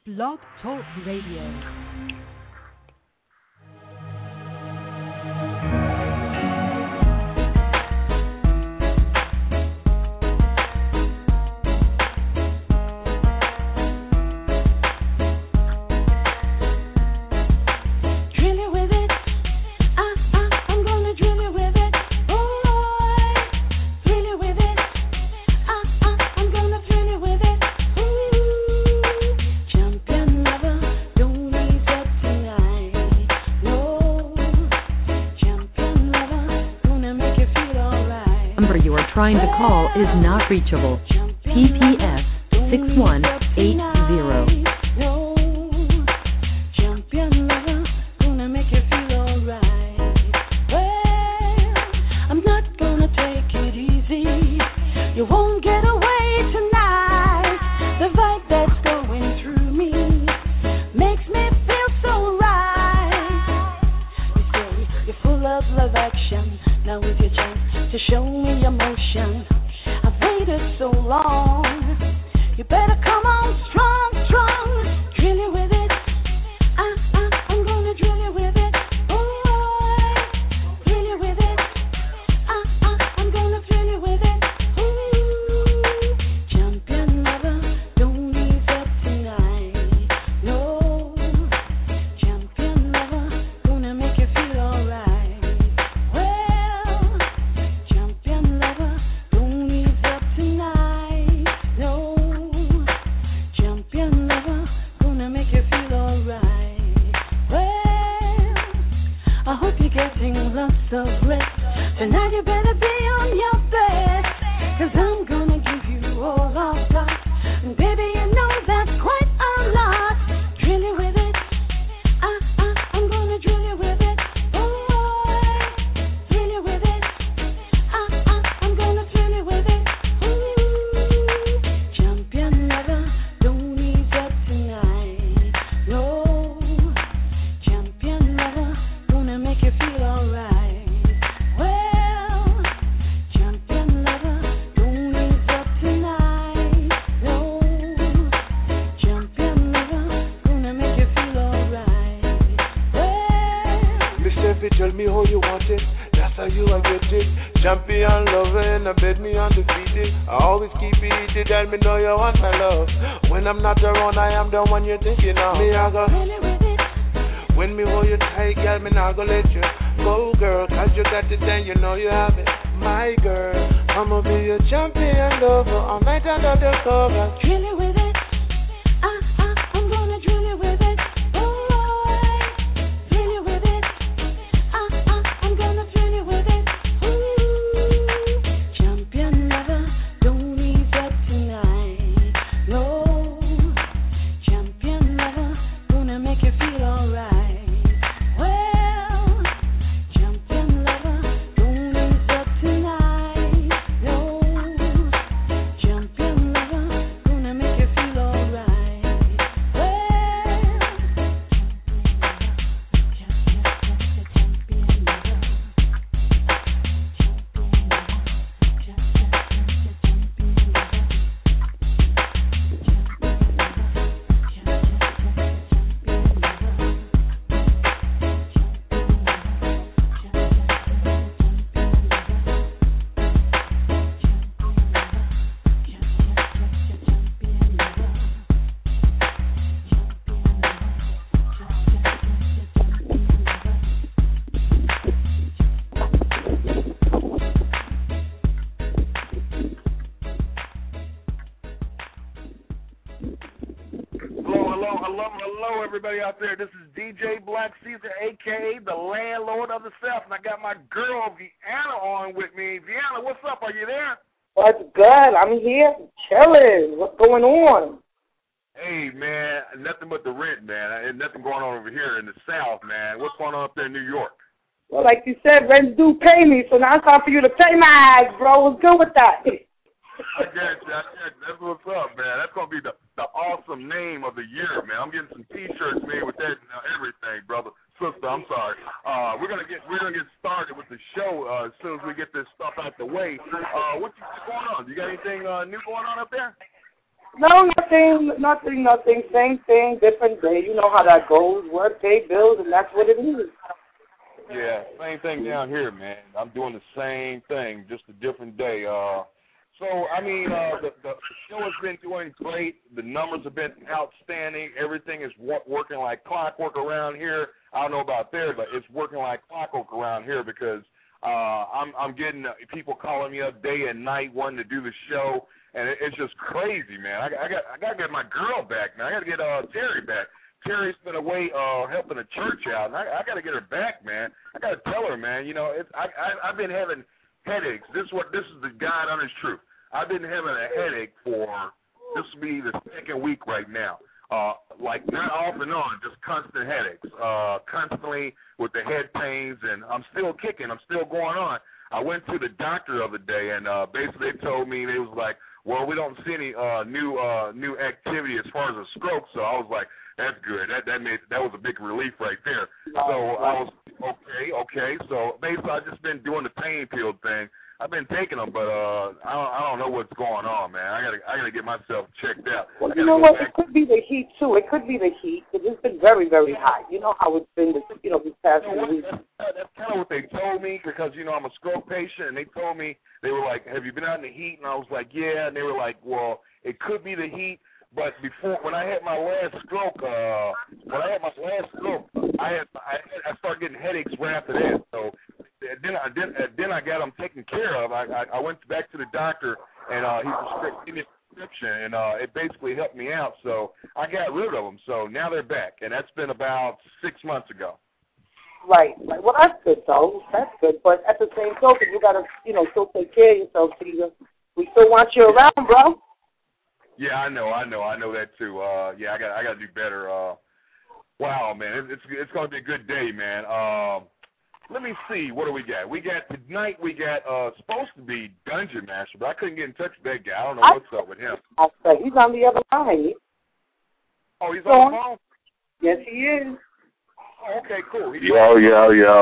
Blog Talk Radio. Trying to call is not reachable. PPS 6180. Everybody out there, this is DJ Black Caesar, a.k.a. the landlord of the South, and I got my girl, Vianna, on with me. Vianna, what's up? Are you there? What's good? I'm here chilling. What's going on? Hey, man, nothing but the rent, man, and nothing going on over here in the South, man. What's going on up there in New York? Well, like you said, rents do pay me, so now it's time for you to pay my ass, bro. What's good with that? I got you. That's what's up, man. That's going to be the awesome name of the year, man. I'm getting some T-shirts made with that and everything, brother. Sister, I'm sorry. We're gonna get started with the show as soon as we get this stuff out the way. What's going on? You got anything new going on up there? No, nothing. Same thing, different day. You know how that goes. Work, pay bills, and that's what it is. Yeah, same thing down here, man. I'm doing the same thing, just a different day. So, I mean, the show has been doing great. The numbers have been outstanding. Everything is working like clockwork around here. I don't know about there, but it's working like clockwork around here because I'm getting people calling me up day and night wanting to do the show, and it's just crazy, man. I got to get my girl back, man. I got to get Terry back. Terry's been away helping the church out, and I got to get her back, man. I got to tell her, man. You know, I've been having headaches. This is the God honest truth. I've been having a headache for this will be the second week right now. Like not off and on, just constant headaches, constantly with the head pains, and I'm still kicking. I'm still going on. I went to the doctor the other day, and basically they told me they was like, well, we don't see any new activity as far as a stroke. So I was like, that's good. That was a big relief right there. So I was okay. So basically I've just been doing the pain pill thing. I've been taking them, but I don't know what's going on, man. I gotta get myself checked out. Well, you know what? It could be the heat too. It could be the heat because it's been very, very hot. You know how it's been, these past few weeks. That's kind of what they told me because I'm a stroke patient, and they told me they were like, "Have you been out in the heat?" And I was like, "Yeah." And they were like, "Well, it could be the heat." But when I had my last stroke, I started getting headaches right after that. So then I got them taken care of. I went back to the doctor, and he gave me a prescription, and it basically helped me out. So I got rid of them. So now they're back, and that's been about 6 months ago. Right. Well, that's good, though. That's good. But at the same token, you got to, still take care of yourself, Peter. We still want you around, bro. Yeah, I know that too. Yeah, I got to do better. Wow, man, it's going to be a good day, man. Let me see, what do we got? Tonight we got supposed to be Dungeon Master, but I couldn't get in touch with that guy. I don't know what's up with him. He's on the other line. Oh, he's on the phone? Yes, he is. Oh, okay, cool. Yo. How you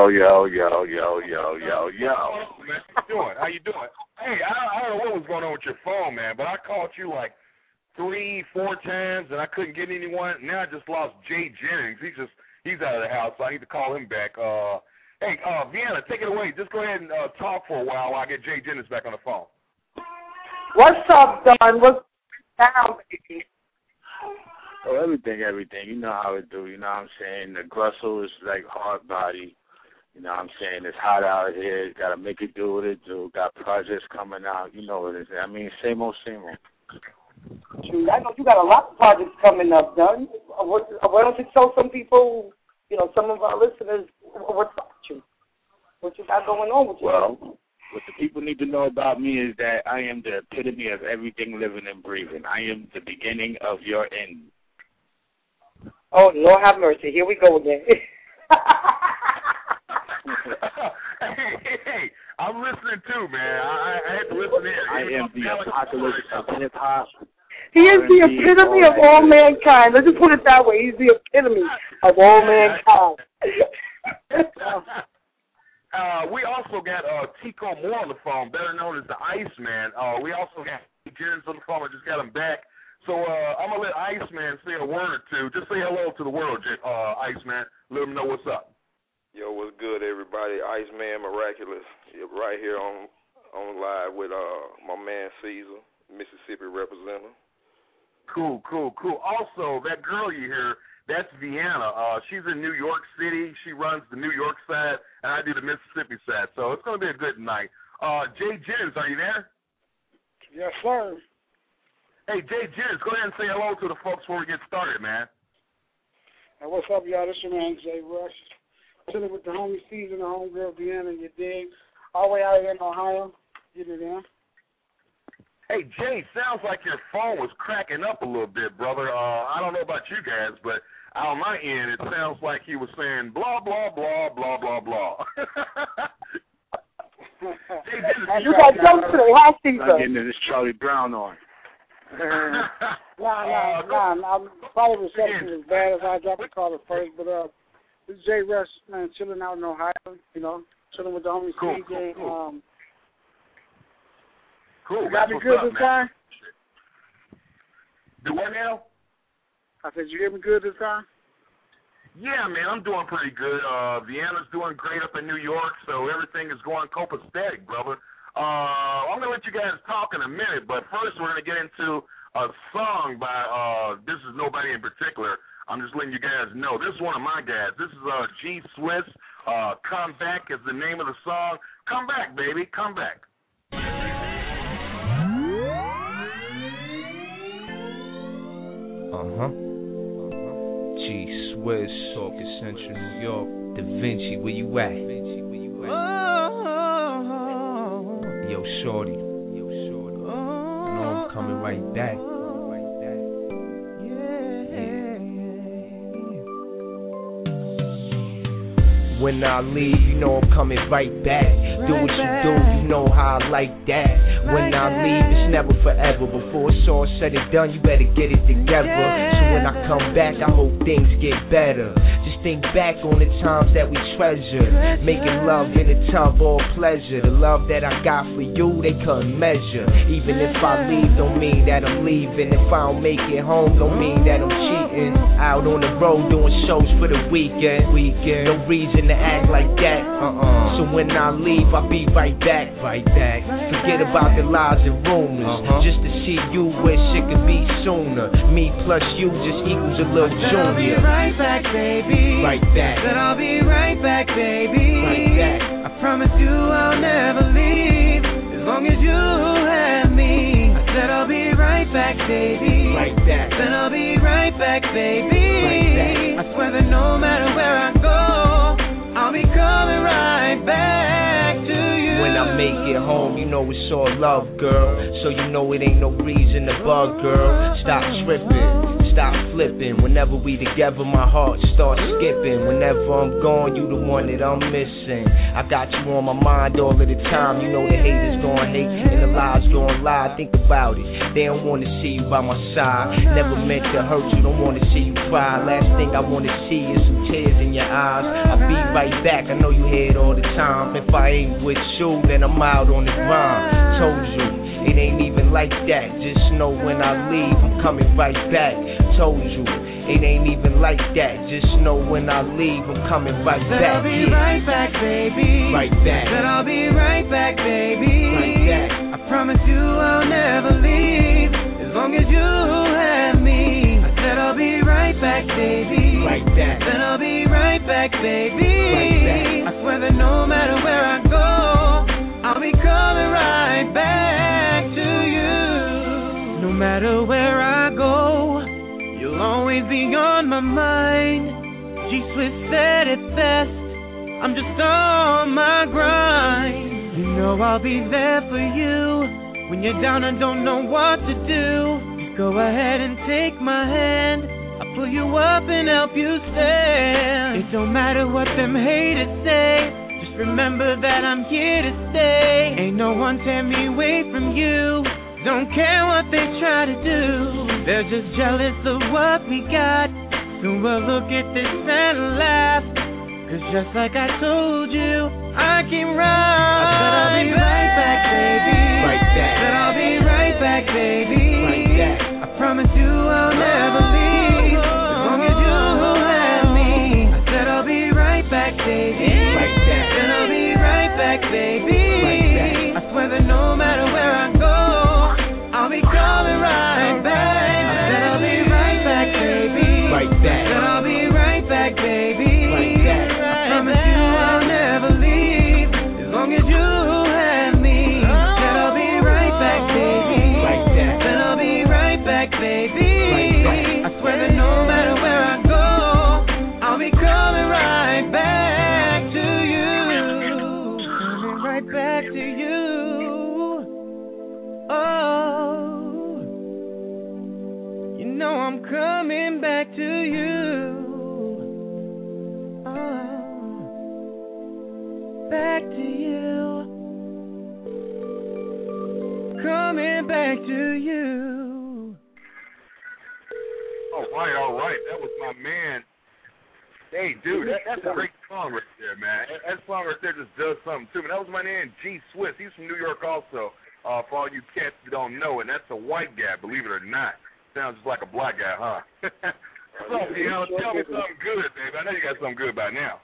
doing? How you doing? Hey, I don't know what was going on with your phone, man, but I called you like 3-4 times, and I couldn't get anyone. Now I just lost Jay Jennings. He's out of the house, so I need to call him back. Hey, Vienna, take it away. Just go ahead and talk for a while I get Jay Jennings back on the phone. What's up, Don? What's down, baby? Oh, everything. You know how it do. You know what I'm saying? The Grussel is like hard body. You know what I'm saying? It's hot out here. Got to make it do what it do. Got projects coming out. You know what it is. I mean, same old. True. I know you got a lot of projects coming up, Don. Why don't you tell some people, some of our listeners, what's up with you? What you got going on with you? Well, what the people need to know about me is that I am the epitome of everything living and breathing. I am the beginning of your end. Oh, Lord have mercy. Here we go again. Hey, I'm listening too, man. I had to listen in. I am the apocalypse of hip-hop. He is the epitome of all mankind. Let's just put it that way. He's the epitome of all mankind. We also got Tico Moore on the phone, better known as the Iceman. We also got Jennings on the phone. I just got him back. So I'm going to let Iceman say a word or two. Just say hello to the world, Iceman. Let them know what's up. Yo, what's good, everybody? Iceman Miraculous. Right here on live with my man Caesar, Mississippi representative. Cool. Also, that girl you hear, that's Vienna. She's in New York City. She runs the New York side, and I do the Mississippi side. So it's going to be a good night. Jay Jennings, are you there? Yes, sir. Hey, Jay Jennings, go ahead and say hello to the folks before we get started, man. Hey, what's up, y'all? This your man, Jay Rush. Chilling with the homie Caesar and the homegirl Deanna, you dig? All the way out here in Ohio. Get it in. Hey, Jay, sounds like your phone was cracking up a little bit, brother. I don't know about you guys, but on my end, it sounds like he was saying blah, blah, blah, blah, blah, blah. Jay, you got jokes today, huh, Caesar? I'm getting this Charlie Brown on. Nah. Probably reception as bad as I dropped the call at first, but this is Jay Rush, man, chilling out in Ohio, chilling with the homie CJ. Cool. Got me good this time? Do what now? I said, you hear me good this time? Yeah, man, I'm doing pretty good. Vienna's doing great up in New York, so everything is going copacetic, brother. I'm going to let you guys talk in a minute, but first we're going to get into a song by, this is nobody in particular. I'm just letting you guys know. This is one of my guys. This is G Swiss. Come Back is the name of the song. Come back, baby. Come back. G Swiss, Saucus Central, New York. Da Vinci, where you at? Yo, shorty. You know I'm coming right back. When I leave, you know I'm coming right back. Do what you do, you know how I like that. When I leave, it's never forever. Before it's all said and done, you better get it together. So when I come back, I hope things get better. Just think back on the times that we treasure. Making love in the tub, all pleasure. The love that I got for you, they couldn't measure. Even if I leave, don't mean that I'm leaving. If I don't make it home, don't mean that I'm cheating. Out on the road doing shows for the weekend. No reason to act like that. So when I leave, I'll be right back. Forget about the lies and rumors. Just to see you, wish it could be sooner. Me plus you just equals a little junior. I'll be right back, baby. Right back. Said I'll be right back, baby. Right back. I promise you I'll never leave as long as you have me. I said I'll be right back, baby. Right back. Said I'll be right back, baby. Right back. I swear that no matter where I go, I'll be coming right back to you. When I make it home, you know it's all love, girl. So you know it ain't no reason to bug, girl. Stop tripping, stop flipping. Whenever we together, my heart starts skipping. Whenever I'm gone, you the one that I'm missing. I got you on my mind all of the time. You know the haters gon' hate and the lies gon' lie. Think about it, they don't wanna see you by my side. Never meant to hurt you, don't wanna see you cry. Last thing I wanna see is some tears in your eyes. I'll be right back, I know you hear it all the time. If I ain't with you, then I'm out on the grind. Told you, it ain't even like that. Just know when I leave, I'm coming right back. Told you, it ain't even like that. Just know when I leave, I'm coming right Said back. I'll be right back, baby. Right back. Said I'll be right back, baby. Right back. I promise you I'll never leave as long as you have me. I said I'll be right back, baby. Right back. Said I'll be right back, baby. Right back. I swear that no matter where I go, I'll be coming right back to you. No matter where I go, you'll always be on my mind. G Swiss said it best, I'm just on my grind. You know I'll be there for you when you're down and don't know what to do. Just go ahead and take my hand, I'll pull you up and help you stand. It don't matter what them haters say, just remember that I'm here to stay. Ain't no one tear me away from you, don't care what they try to do. They're just jealous of what we got, so we'll look at this and laugh. Cause just like I told you, I came right. I said I'll be right back, baby. Right back. Said I'll be right back, baby. Right back. I promise you I'll never leave as long as you have me. I said I'll be right back, baby. Right back. Said I'll be right back, baby. Right back. I swear that no matter where I go, I'll be coming right back. I said I'll be right back, baby. Right back. Said I'll be right back, baby. Right back. I promise you I'll never leave as long as you have me. Said I'll be right back, baby. Right back. Said I'll be right back, baby. Right back. I swear that no matter where I go, I'll be coming right back to you. Coming right back to you. Oh, you know I'm coming back to you. Oh, back to you. Coming back to you. All right. That was my man. Hey, dude, that's a great song right there, man. That song right there just does something to me. That was my man, G Swiss. He's from New York also, for all you cats who don't know, and that's a white guy, believe it or not. sound just like a black guy, huh? So, you know, tell me something good, baby. I know you got something good by now.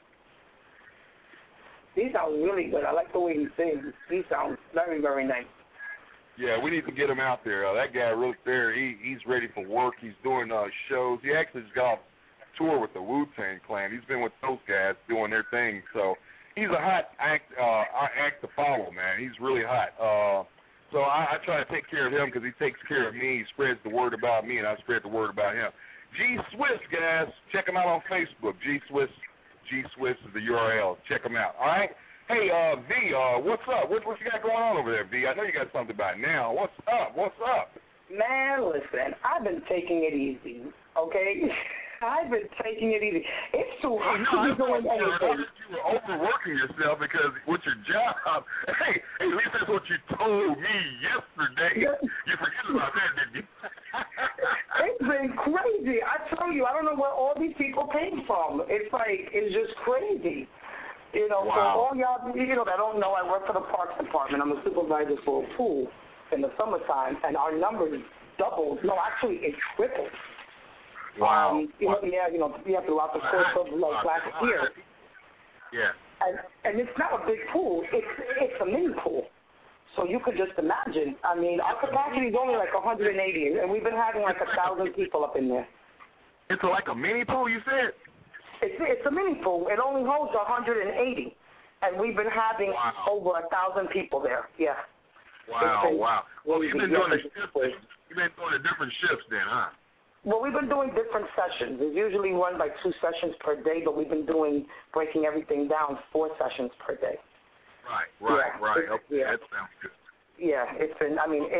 He sounds really good. I like the way he sings. He sounds very, very nice. Yeah, we need to get him out there. That guy really there. He's ready for work. He's doing shows. He actually just got off tour with the Wu-Tang Clan. He's been with those guys doing their thing. So he's a hot act to follow, man. He's really hot. So I try to take care of him because he takes care of me. He spreads the word about me, and I spread the word about him. G Swiss, guys, check him out on Facebook. G Swiss is the URL. Check him out. All right. Hey, V, what's up? What you got going on over there, V? I know you got something about now. What's up? Man, listen, I've been taking it easy, okay? I've been taking it easy. It's too hot to be doing anything. You were overworking yourself because with your job. Hey, at least that's what you told me yesterday. You forget about that, didn't you? It's been crazy. I tell you, I don't know where all these people came from. It's just crazy. You know, wow. For all y'all, that don't know, I work for the Parks Department. I'm a supervisor for a pool in the summertime, and our numbers doubled. No, actually, it tripled. Wow. We have to lock the course of last year. Yeah. And it's not a big pool. It's a mini pool. So you could just imagine. I mean, our capacity is only like 180, and we've been having like 1,000 people up in there. It's like a mini pool, you said? It's a mini pool. It only holds 180, and we've been having over 1,000 people there. Yeah. Wow. Well, you've been doing the different shifts then, huh? Well, we've been doing different sessions. It's usually run by 2 sessions per day, but we've been breaking everything down 4 sessions per day. Right. Okay, that sounds good. Yeah, it's been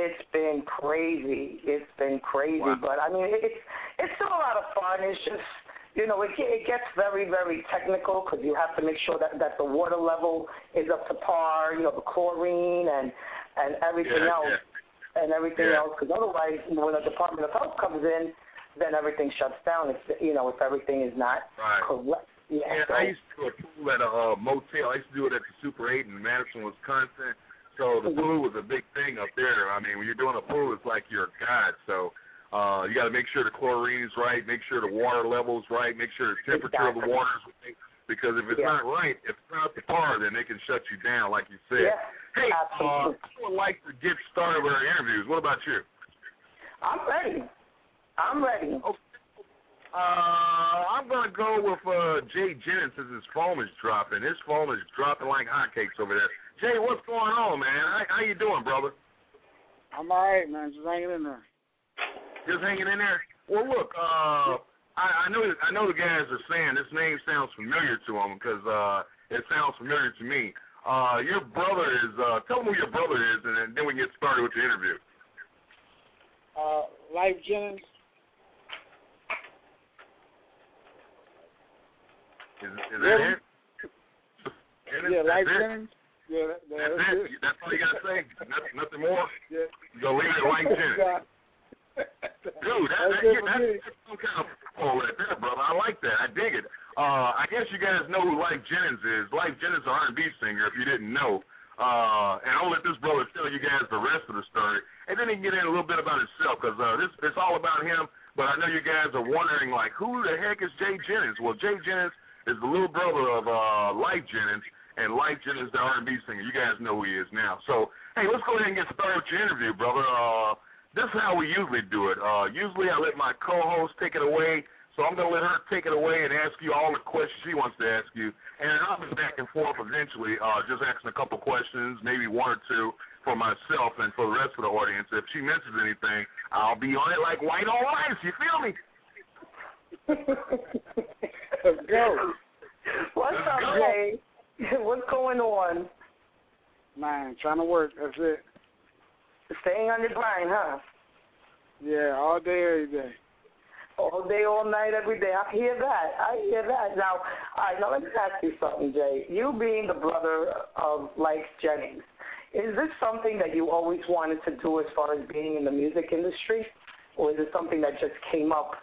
crazy. Wow. But I mean, it's still a lot of fun. It's just, it gets very, very technical because you have to make sure that the water level is up to par, the chlorine and everything else. Yeah. And everything else, because otherwise, when the Department of Health comes in, then everything shuts down. If everything is not correct. Yeah. So, I used to do a pool at a motel. I used to do it at the Super 8 in Madison, Wisconsin. So the pool was a big thing up there. I mean, when you're doing a pool, it's like you're a god. So you got to make sure the chlorine's right, make sure the water level's right, make sure the temperature of the water's right. Because if it's not right, if it's not the par, then they can shut you down, like you said. Yeah. Hey, I would like to get started with our interviews. What about you? I'm ready. Okay. I'm going to go with Jay Jennings since his phone is dropping. His phone is dropping like hotcakes over there. Jay, what's going on, man? How you doing, brother? I'm all right, man. Just hanging in there. Just hanging in there? Well, look, I know the guys are saying this name sounds familiar to them because it sounds familiar to me. Your brother is, tell them who your brother is, and then we can get started with the interview. Life Jennings. Is that it? Yeah, Life Jennings. Yeah, that's it. That's all you got to say? Nothing more? Yeah. You'll leave it at Life Jennings. Dude, that's some kind of football right there, brother. I like that. I dig it. I guess you guys know who Life Jennings is. Life Jennings is an R&B singer, if you didn't know. And I'll let this brother tell you guys the rest of the story. And then he can get in a little bit about himself, because it's all about him. But I know you guys are wondering, like, who the heck is Jay Jennings? Well, Jay Jennings is the little brother of Life Jennings, and Life Jennings, the R&B singer. You guys know who he is now. So, hey, let's go ahead and get started with your interview, brother. This is how we usually do it. Usually I let my co-host take it away, so I'm going to let her take it away and ask you all the questions she wants to ask you. And I'll be back and forth eventually, just asking a couple questions, maybe 1 or 2 for myself and for the rest of the audience. If she mentions anything, I'll be on it like white on rice. You feel me? Let's go. What's up, Jay? What's going on? Man, trying to work. That's it. Staying on your grind, huh? Yeah, all day, every day. All day, all night, every day. I hear that. Now, all right, now let me ask you something, Jay. You being the brother of Life Jennings, is this something that you always wanted to do as far as being in the music industry, or is it something that just came up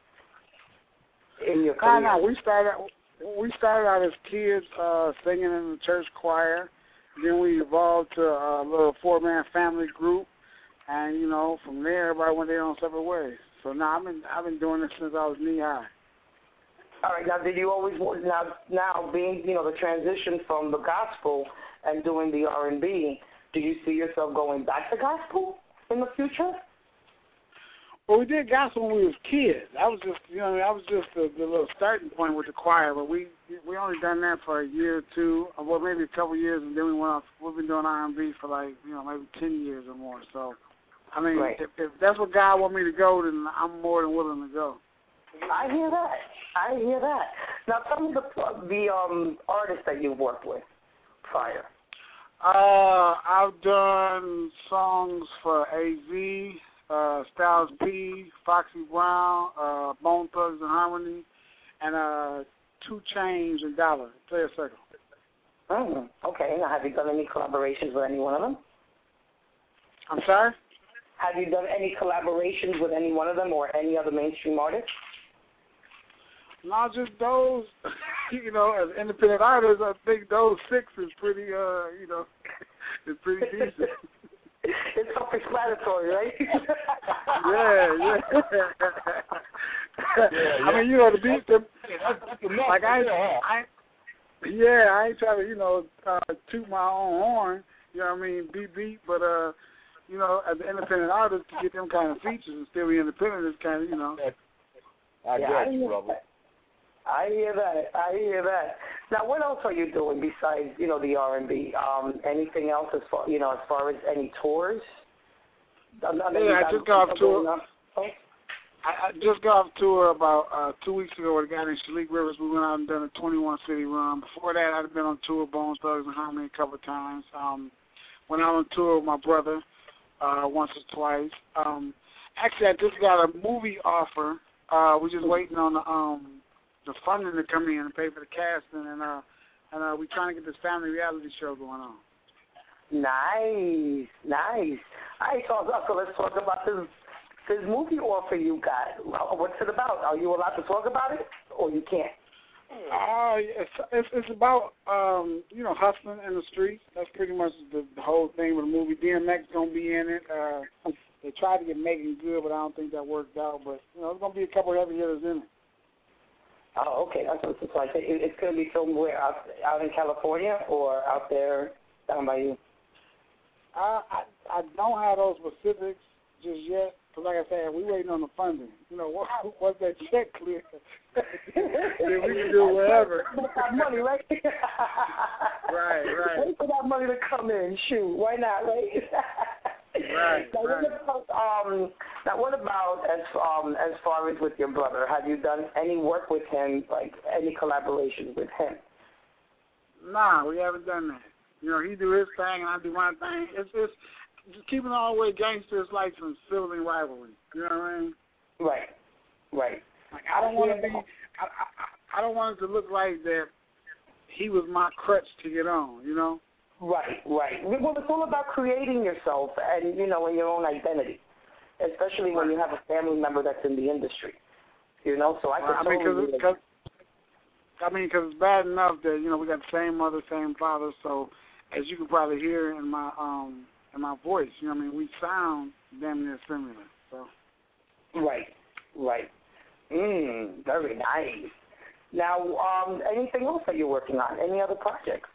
in your career? No. We started out as kids singing in the church choir. Then we evolved to a little 4-man family group. And from there, everybody went their own separate ways. So now I've been doing this since I was knee high. All right. Now, did you always now being the transition from the gospel and doing the R&B? Do you see yourself going back to gospel in the future? Well, we did gospel when we was kids. I was just the little starting point with the choir. But we only done that for a year or two, well maybe a couple of years, and then we went off. We've been doing R&B for maybe 10 years or more. So, I mean, right. if that's what God want me to go, then I'm more than willing to go. I hear that. Now, tell me the artists that you've worked with prior. I've done songs for AZ, Styles P, Foxy Brown, Bone Thugs and Harmony, and 2 Chainz and Dollar. Play a circle. Okay. Now, have you done any collaborations with any one of them? I'm sorry? Have you done any collaborations with any one of them or any other mainstream artists? Not just those. As independent artists, I think those 6 is pretty, it's pretty decent. It's self-explanatory, right? Yeah. I mean, the beat, like I ain't trying to, toot my own horn, beat, but, as an independent artist, to get them kind of features and still be independent is kind of, I got you, brother. I hear that. Now, what else are you doing besides, the R&B? Anything else as far as any tours? I just got off tour. I just got off tour about 2 weeks ago with a guy named Shalik Rivers. We went out and done a 21-city run. Before that, I'd been on tour with Bone Thugs and Harmony a couple of times. Went out on tour with my brother once or twice. Actually, I just got a movie offer. We're just waiting on the funding to come in and pay for the casting, and we're trying to get this family reality show going on. Nice. All right, so let's talk about this movie offer you got. What's it about? Are you allowed to talk about it, or you can't? It's about hustling in the streets. That's pretty much the whole thing with the movie. DMX gonna be in it. They tried to get Megan Good, but I don't think that worked out. But there's gonna be a couple of heavy hitters in it. Oh, okay. That's what I say. It's going to be filmed where? Out in California or out there down by you? I don't have those specifics just yet. Because like I said, we're waiting on the funding. Once that check clears, then we can do whatever. That money, right? Right. Wait for that money to come in. Shoot, why not, right? Right. Now, what about as far as with your brother? Have you done any work with him, like any collaborations with him? Nah, we haven't done that. He do his thing and I do my thing. It's just keeping all the way gangster is like some sibling rivalry. You know what I mean? Right. Like I don't want to be. I don't want it to look like that he was my crutch to get on. Right. Well, it's all about creating yourself and, in your own identity, especially when you have a family member that's in the industry, so because it's bad enough that, we got the same mother, same father, so as you can probably hear in my voice, we sound damn near similar, so. Right. Very nice. Now, anything else that you're working on? Any other projects?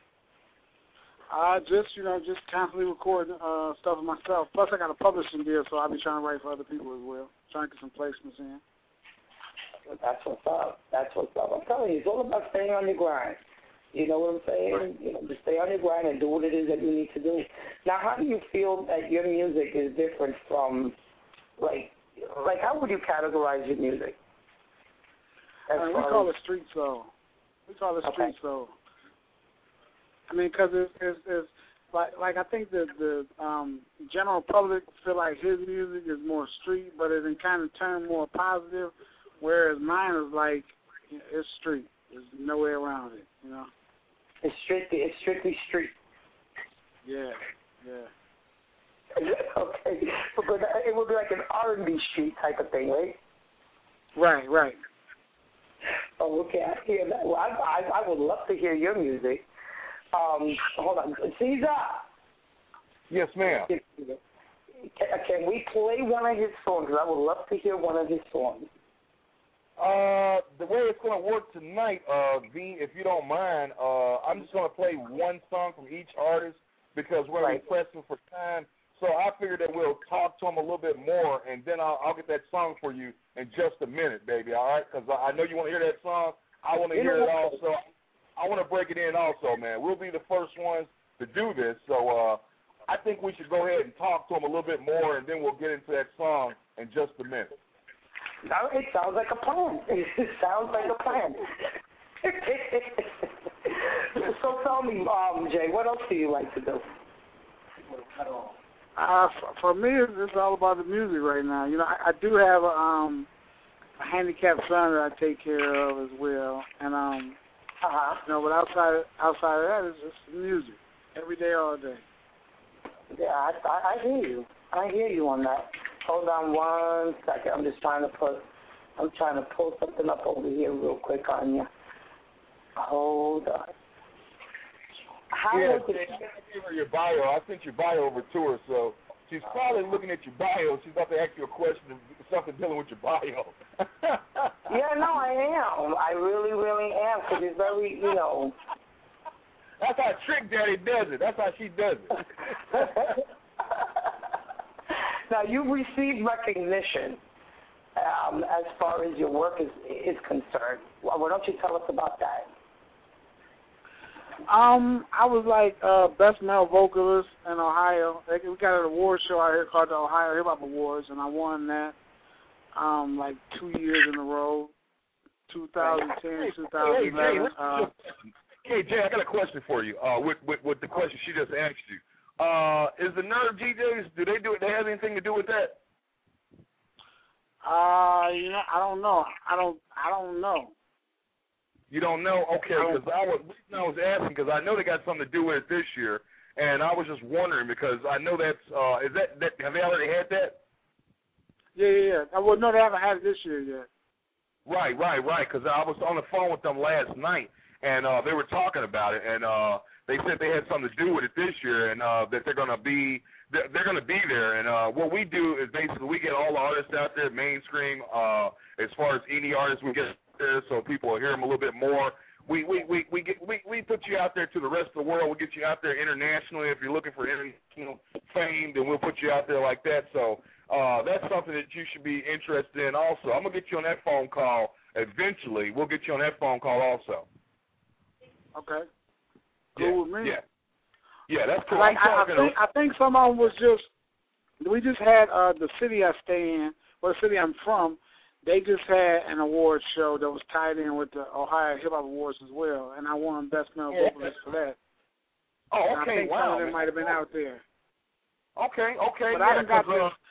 Just constantly recording stuff for myself. Plus, I got a publishing deal, so I'll be trying to write for other people as well. Trying to get some placements in. That's what's up. I'm telling you, it's all about staying on your grind. You know what I'm saying? Right. Just stay on your grind and do what it is that you need to do. Now, how do you feel that your music is different from, like how would you categorize your music? We call it street soul. Street soul. I mean, because it's like I think the general public feel like his music is more street, but it kind of turn more positive, whereas mine is like it's street. There's no way around it, It's strictly street. Yeah. Okay, but it would be like an R&B street type of thing, right? Right. Oh, okay, I hear that. Well, I would love to hear your music. Hold on. Caesar. Yes, ma'am. Can we play one of his songs? I would love to hear one of his songs. The way it's going to work tonight, V, if you don't mind, I'm just going to play one song from each artist because we're going to be pressing for time. So I figured that we'll talk to him a little bit more, and then I'll get that song for you in just a minute, baby, all right? Because I know you want to hear that song. I want to hear it also. I want to break it in also, man. We'll be the first ones to do this. So I think we should go ahead and talk to him a little bit more, and then we'll get into that song in just a minute. It sounds like a plan. It sounds like a plan. So tell me, Jay, what else do you like to do? For me, it's all about the music right now. You know, I do have a handicapped son that I take care of as well, and you know, but outside of that, it's just music every day, all day. Yeah, I hear you. I hear you on that. Hold on 1 second. I'm trying to pull something up over here real quick on you. Hold on. I gave her your bio. I sent your bio over to her, so she's probably looking at your bio. She's about to ask you a question, something dealing with your bio. Yeah, no, I am. I really, really am, because it's very, you know. That's how Trick Daddy does it. That's how she does it. Now, you've received recognition as far as your work is concerned. Why don't you tell us about that? I was like best male vocalist in Ohio. We got an award show out here called the Ohio Hip Hop Awards, and I won that like 2 years in a row, 2010, 2011. Hey, Jay, I got a question for you. With the question she just asked you, is the Nerve DJs, do they have anything to do with that? You know, I don't know. I don't know. You don't know? Okay, because I was asking because I know they got something to do with it this year, and I was just wondering because I know that's is that have they already had that? Yeah. Well, no, they haven't had it this year yet. Right. Because I was on the phone with them last night, and they were talking about it, and they said they had something to do with it this year, and that they're going to be there. And what we do is basically we get all the artists out there, mainstream, as far as indie artists, we get there so people will hear them a little bit more. We put you out there to the rest of the world. We'll get you out there internationally. If you're looking for international fame, then we'll put you out there like that. So that's something that you should be interested in also. I'm going to get you on that phone call eventually. We'll get you on that phone call also. Okay. Cool with me. Yeah, that's cool. Like, I think some of them was just, we just had the city I stay in, or the city I'm from, they just had an award show that was tied in with the Ohio Hip Hop Awards as well, and I won Best Male Vocalist for that. Oh, okay, and I think some of them might have been out there. Okay. But I didn't got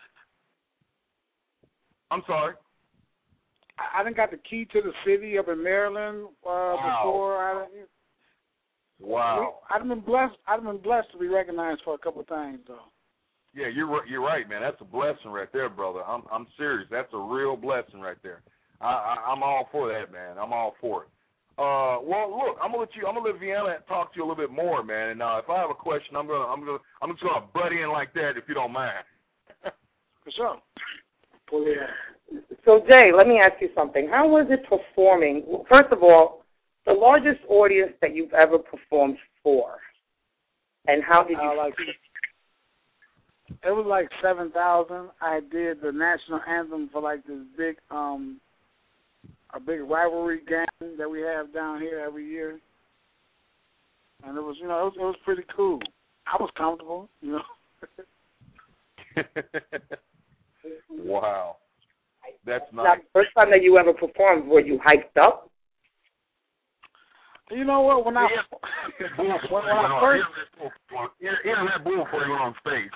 I'm sorry. I didn't got the key to the city up in Maryland before. Wow. I've been blessed to be recognized for a couple of things, though. Yeah, you're right, man. That's a blessing right there, brother. I'm serious. That's a real blessing right there. I'm all for that, man. I'm all for it. Well, look, I'm gonna let Vienna talk to you a little bit more, man. And if I have a question, I'm just gonna butt in like that if you don't mind. For sure. So, Jay, let me ask you something. How was it performing? First of all, the largest audience that you've ever performed for, and how did you? It was like 7,000. I did the national anthem for like this big, a big rivalry game that we have down here every year, and it was, you know, it was pretty cool. I was comfortable, you know. Wow, that's nice. Now, the first time that you ever performed, were you hyped up? You know what? When I first Red Bull before you went on stage.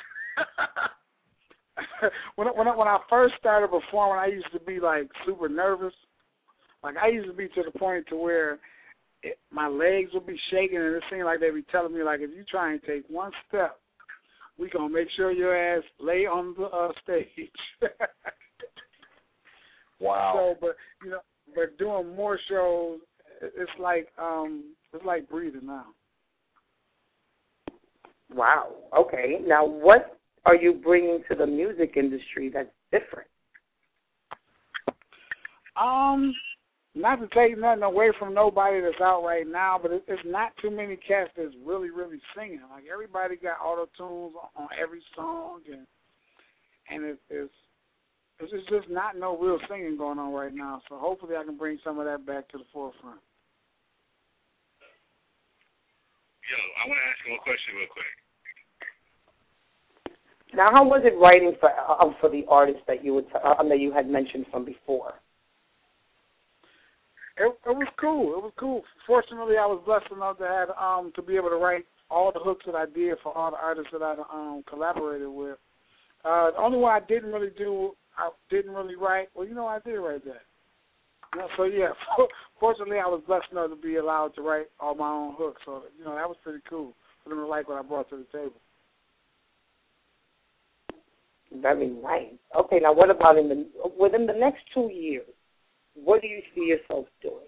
when I first started performing, I used to be like super nervous. Like I used to be to the point to where my legs would be shaking, and it seemed like they'd be telling me like, if you try and take one step, we gonna make sure your ass lay on the stage. Wow. So, but doing more shows, it's like breathing now. Wow. Okay. Now, what are you bringing to the music industry that's different? Not to take nothing away from nobody that's out right now, but it's not too many cats that's really, really singing. Like, everybody got auto-tunes on every song, and it's just not no real singing going on right now. So hopefully I can bring some of that back to the forefront. Yo, I want to ask you one question real quick. Now, how was it writing for the artists that you had mentioned from before? It was cool. It was cool. Fortunately, I was blessed enough to have to be able to write all the hooks that I did for all the artists that I collaborated with. The only one I didn't really write. Well, I did write that. So yeah, fortunately, I was blessed enough to be allowed to write all my own hooks. So that was pretty cool for them to like what I brought to the table. Very nice. Okay, now what about within the next 2 years? What do you see yourself doing?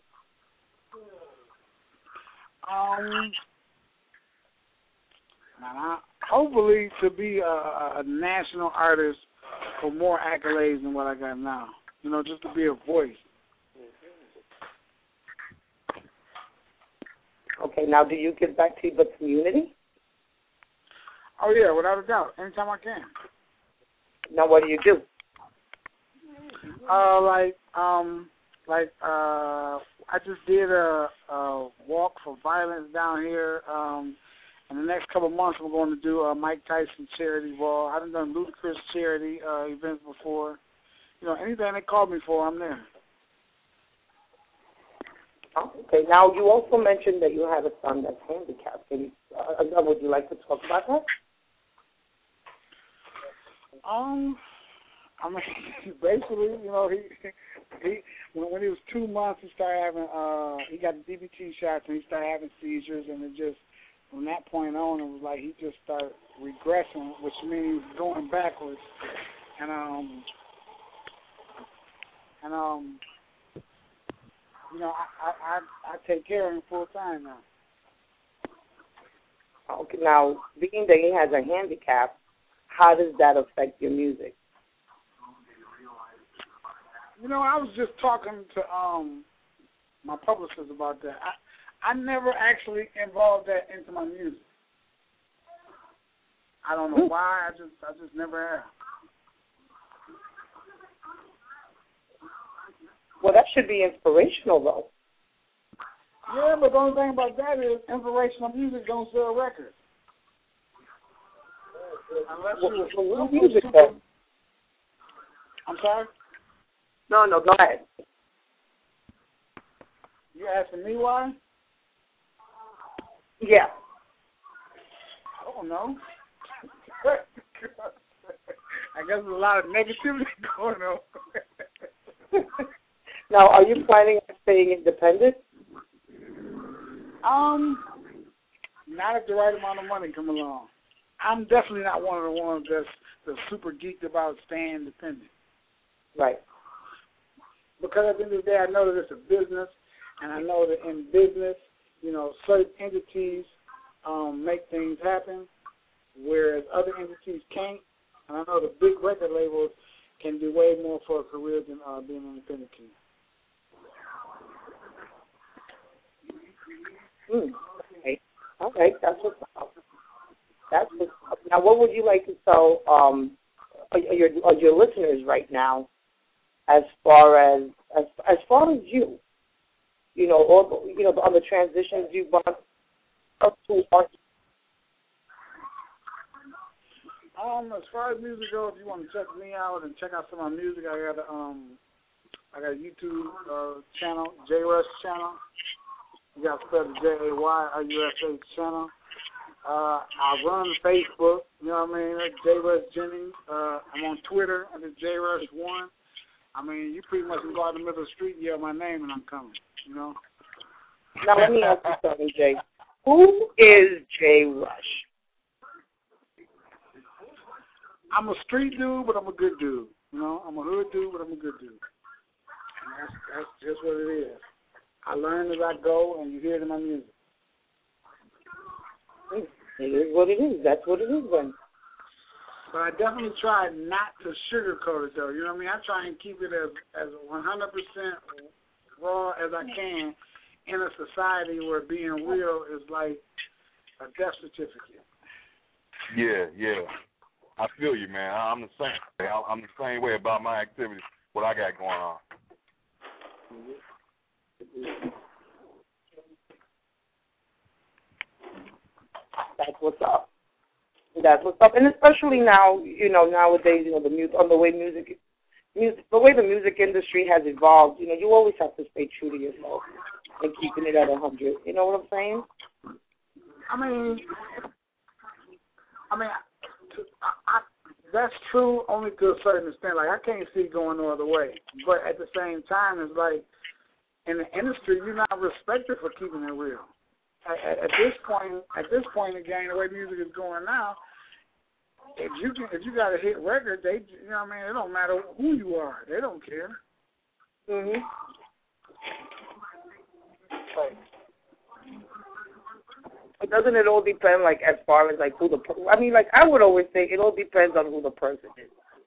Hopefully to be a national artist for more accolades than what I got now. Just to be a voice. Okay, now do you give back to the community? Oh, yeah, without a doubt. Anytime I can. Now what do you do? I just did a walk for violence down here. In the next couple of months, we're going to do a Mike Tyson charity ball. I haven't done Ludacris charity events before. Anything they call me for, I'm there. Okay. Now, you also mentioned that you have a son that's handicapped. Would you like to talk about that? Basically, he when he was 2 months, he started having he got the DBT shots and he started having seizures, and it just from that point on, it was like he just started regressing, which means going backwards, and I take care of him full time now. Okay, now being that he has a handicap, how does that affect your music? I was just talking to my publicist about that. I never actually involved that into my music. I don't know why. I just never have. Well, that should be inspirational, though. Yeah, but the only thing about that is inspirational music don't sell records. Unless what music, though? I'm sorry? No, go ahead. You asking me why? Yeah. I don't know. I guess there's a lot of negativity going on. Now, are you planning on staying independent? Not if the right amount of money come along. I'm definitely not one of the ones that's super geeked about staying independent. Right. Because at the end of the day, I know that it's a business, and I know that in business, certain entities make things happen, whereas other entities can't. And I know the big record labels can do way more for a career than being an independent can. Okay. All right. That's what's up. Now, what would you like to tell your listeners right now, as far as you, on the transitions you've gone up to art? As far as music goes, if you want to check me out and check out some of my music, I got a YouTube channel, J-Rush channel. You got to spell the JAYRUSH channel. I run Facebook, that's J-Rush Jennings. I'm on Twitter under JRush1. You pretty much can go out in the middle of the street and yell my name and I'm coming, Now, let me ask you something, Jay. Who is Jay Rush? I'm a street dude, but I'm a good dude. I'm a hood dude, but I'm a good dude. And that's just what it is. I learn as I go, and you hear it in my music. It is what it is. That's what it is, then. But I definitely try not to sugarcoat it, though. You know what I mean? I try and keep it as 100% raw as I can in a society where being real is like a death certificate. Yeah. I feel you, man. I'm the same. I'm the same way about my activities, what I got going on. That's what's up. And especially now, nowadays, the way the music industry has evolved, you always have to stay true to yourself and keeping it at 100. You know what I'm saying? I mean, that's true only to a certain extent. Like, I can't see going no other way. But at the same time, it's like, in the industry, you're not respected for keeping it real. At this point in the game, the way music is going now, if you got a hit record, they, it don't matter who you are, they don't care. Mhm. Right. But doesn't it all depend, like, as far as like who I would always say it all depends on who the person is.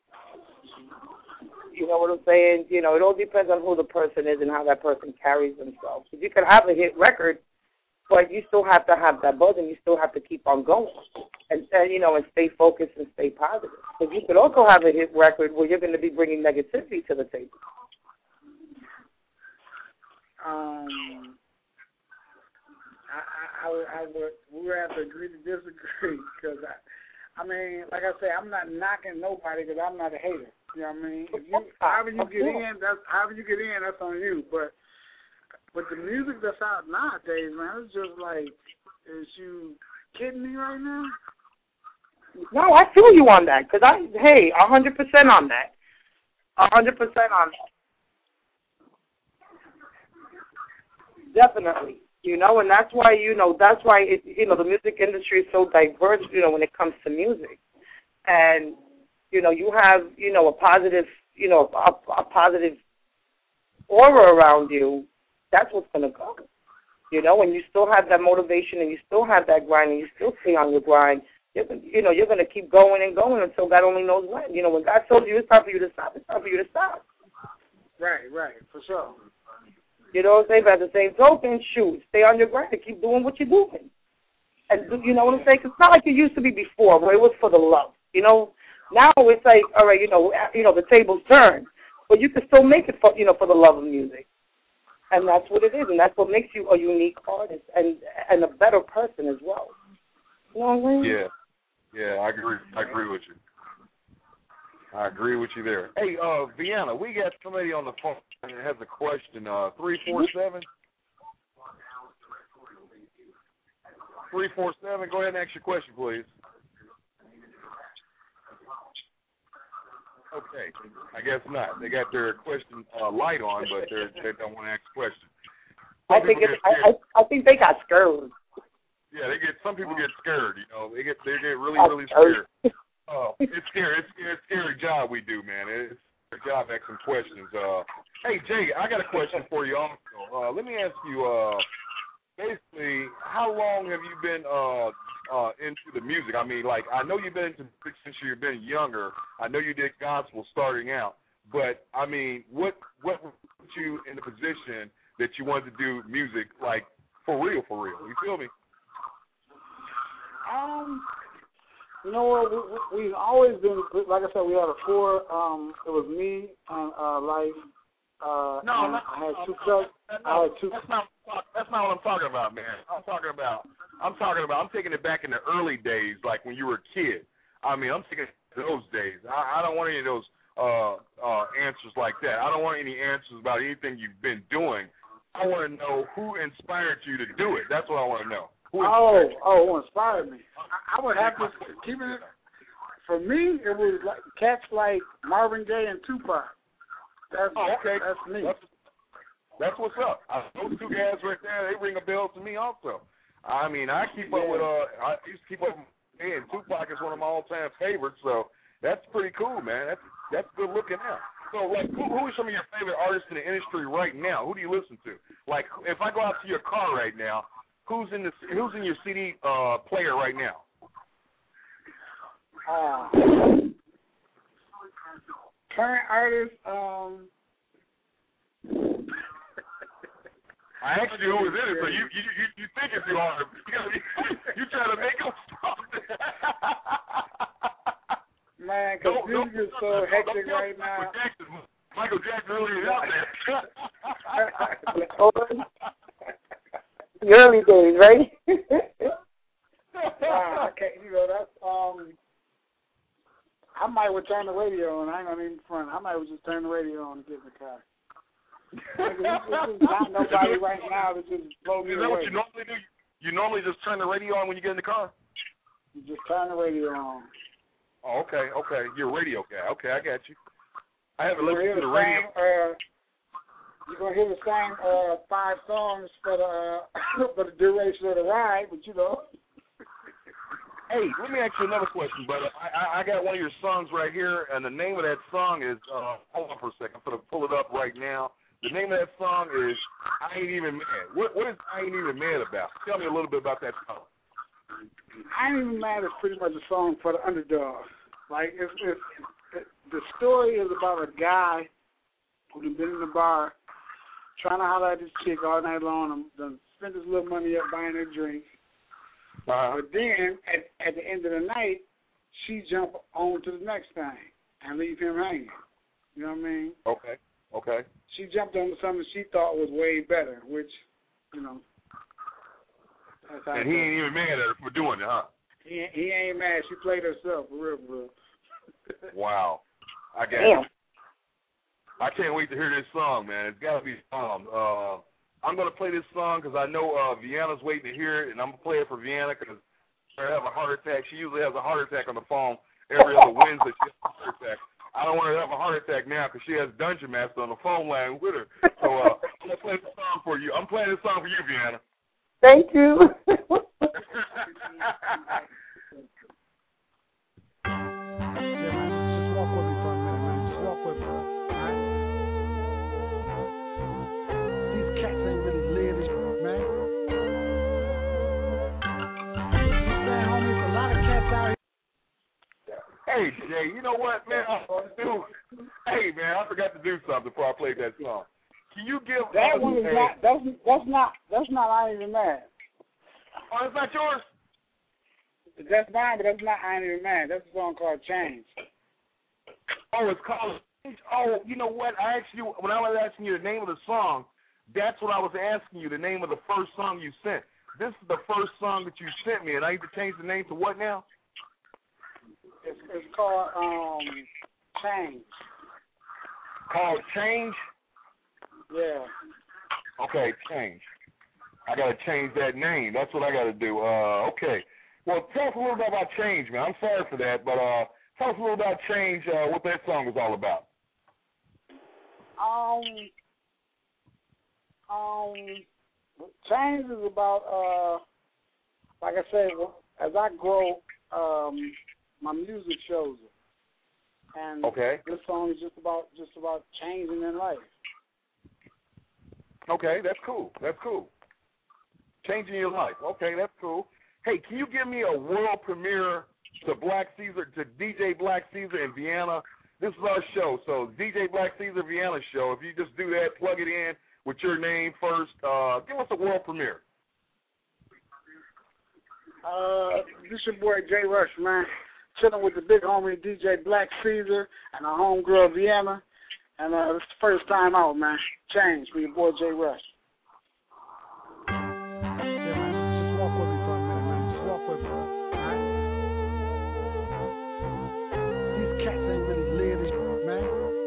You know what I'm saying? It all depends on who the person is and how that person carries themselves. Because you can have a hit record, but you still have to have that buzz, and you still have to keep on going, and stay focused and stay positive. Because you could also have a hit record where you're going to be bringing negativity to the table. We would have to agree to disagree, because like I say, I'm not knocking nobody because I'm not a hater. You know what I mean? However you get in, that's on you. But with the music that's out nowadays, man, it's just like, is you kidding me right now? No, I feel you on that, because 100% on that. 100% on that. Definitely. And that's why, the music industry is so diverse, when it comes to music. And, you have, a positive, a positive aura around you. That's what's going to go. When you still have that motivation and you still have that grind and you still stay on your grind, you're going to keep going and going until God only knows when. When God tells you it's time for you to stop, it's time for you to stop. Right, for sure. You know what I'm saying? But at the same token, stay on your grind and keep doing what you're doing. And you know what I'm saying? 'Cause it's not like it used to be before, where it was for the love. Now it's like, all right, the tables turn, but you can still make it for the love of music. And that's what it is, and that's what makes you a unique artist and a better person as well. You know what I mean? Yeah, I agree with you. I agree with you there. Hey, Vienna, we got somebody on the phone that has a question. 347. 347. Go ahead and ask your question, please. Okay, I guess not. They got their question light on, but they don't want to ask questions. I think they got scared. Yeah, some people get scared. They get really scared. It's scary. It's a scary job we do, man. It's a job asking questions. Hey, Jay, I got a question for you also. Let me ask you, basically, how long have you been into the music? I mean, like, I know you've been into music since you've been younger. I know you did gospel starting out. But, I mean, what put you in the position that you wanted to do music, like, for real? You feel me? You know what? We've always been, like I said, we had a four. It was me and Life. I had two cuts. That's not what I'm talking about, man. I'm taking it back in the early days, like when you were a kid. I mean, I'm taking those days. I don't want any of those answers like that. I don't want any answers about anything you've been doing. I want to know who inspired you to do it. That's what I want to know. Who inspired me? I would have to keep it. For me, it was like cats like Marvin Gaye and Tupac. That's me. That's what's up. Those two guys right there, they ring a bell to me also. I mean, I keep up with I used to keep up with and Tupac is one of my all-time favorites, so that's pretty cool, man. That's good looking out. So, like, who are some of your favorite artists in the industry right now? Who do you listen to? Like, if I go out to your car right now, who's in your CD player right now? Current artist, I asked you who was in it, so you think it's you are. You trying to make up something. Man, because music is so hectic right now. Michael Jackson really is out there. The early days, right? Okay, that's I might would turn the radio on. I ain't gonna even front. I might would just turn the radio on and get in the car. There's not nobody right now that just blow me away. Is that what you normally do? You normally just turn the radio on when you get in the car? You just turn the radio on. Oh, okay. You're a radio guy. Okay, I got you. I haven't listened to the radio. You're gonna hear the same 5 songs for the duration of the ride, but Hey, let me ask you another question, brother. I got one of your songs right here, and the name of that song is, hold on for a second, I'm going to pull it up right now. The name of that song is I Ain't Even Mad. What is I Ain't Even Mad about? Tell me a little bit about that song. I Ain't Even Mad is pretty much a song for the underdog. Like, the story is about a guy who's been in the bar trying to holler at this chick all night long and spent his little money up buying her drinks. But then, at the end of the night, she jump on to the next thing and leave him hanging. You know what I mean? Okay. She jumped on to something she thought was way better, which, that's how. And he ain't even mad at her for doing it, huh? He ain't mad. She played herself, for real. Wow. I got it. I can't wait to hear this song, man. It's got to be a song. I'm going to play this song because I know Vienna's waiting to hear it, and I'm going to play it for Vienna because she have a heart attack. She usually has a heart attack on the phone every other Wednesday. She has a heart attack. I don't want her to have a heart attack now because she has Dungeon Master on the phone line with her. So I'm going to play this song for you. I'm playing this song for you, Vienna. Thank you. Hey, Jay, you know what, man? Hey, man, I forgot to do something before I played that song. Can you give that one? Is not. That's not. I Ain't Even Mad. Oh, it's not yours. That's mine, but that's not I Ain't Even Mad. That's a song called Change. Oh, it's called Change. Oh, you know what? I asked you when I was asking you the name of the song. That's what I was asking you. The name of the first song you sent. This is the first song that you sent me, and I need to change the name to what now? It's called Change. Called Change? Yeah. Okay, Change. I got to change that name. That's what I got to do. Okay. Well, tell us a little bit about Change, man. I'm sorry for that, but tell us a little about Change, what that song is all about. Change is about, like I said, as I grow, my music shows it. And this song is just about changing in life. Okay, that's cool. Changing your life. Okay, that's cool. Hey, can you give me a world premiere to DJ Black Caesar in Vienna? This is our show, so DJ Black Caesar Vienna show. If you just do that, plug it in with your name first. Give us a world premiere. This your boy Jay Rush, man. Chilling with the big homie DJ Black Caesar and our homegirl Vienna. And it's the first time out, man. Change for your boy Jay Rush. Just walk with me for a minute, man. Just walk with me. Right? These cats ain't really live this, man.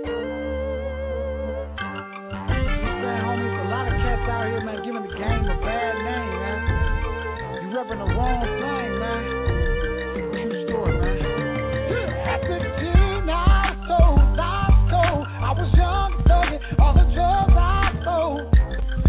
You saying, homie, it's a lot of cats out here, man, giving the game a bad name, man. You repping the wrong thing, man. True story, man. At 15, I was young, thugging, all the drugs I sold.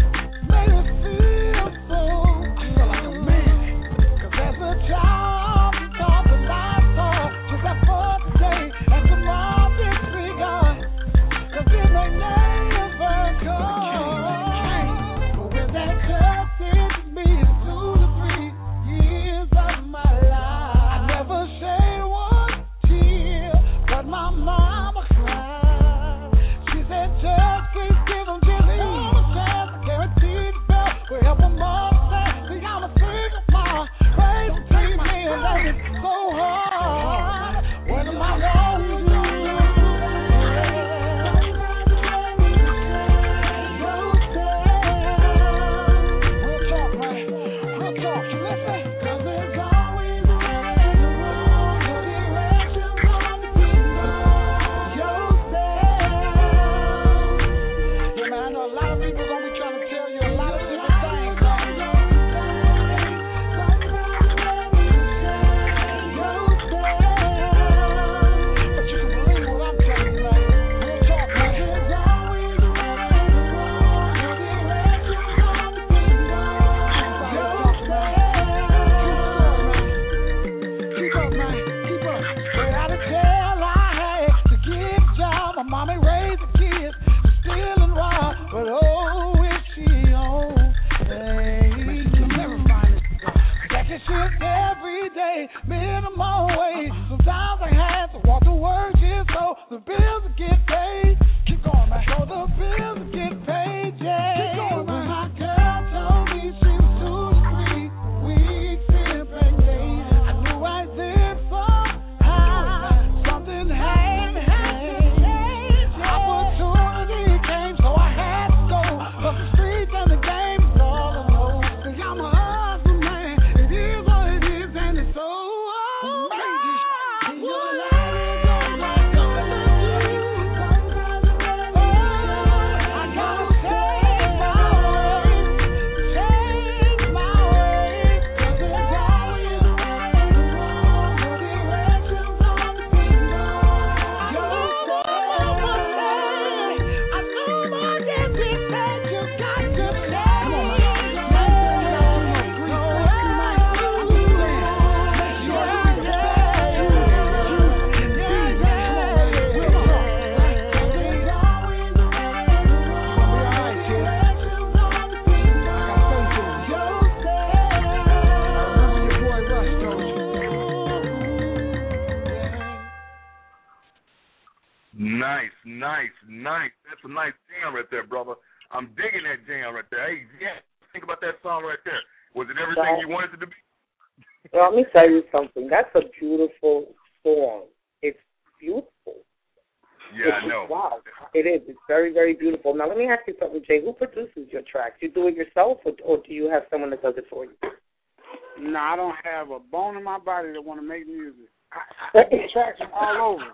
That's a nice jam right there, brother. I'm digging that jam right there. Hey, yeah, think about that song right there. Was it everything you wanted it to be? Well, let me tell you something. That's a beautiful song. It's beautiful. Yeah, I know. Wow, it is. It's very, very beautiful. Now, let me ask you something, Jay. Who produces your tracks? You do it yourself, or do you have someone that does it for you? No, I don't have a bone in my body that want to make music. I get tracks from all over.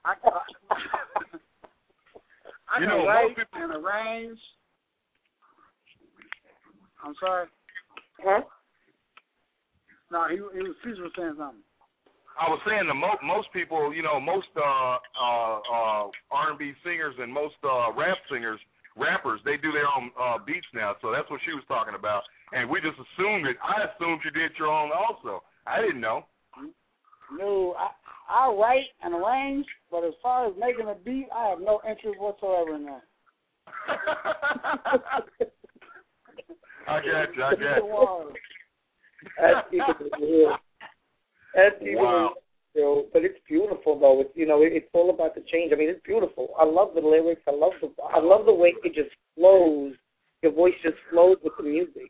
I can write and arrange. I'm sorry? Huh? No, Caesar was saying something. I was saying that most people, most R&B singers and most rappers, they do their own beats now. So that's what she was talking about. And we just assumed it. I assumed you did your own also. I didn't know. No, I write and arrange, but as far as making a beat, I have no interest whatsoever in that. I got you. That's even wow. But it's beautiful though. It's all about the change. I mean, it's beautiful. I love the lyrics. I love the way it just flows. Your voice just flows with the music.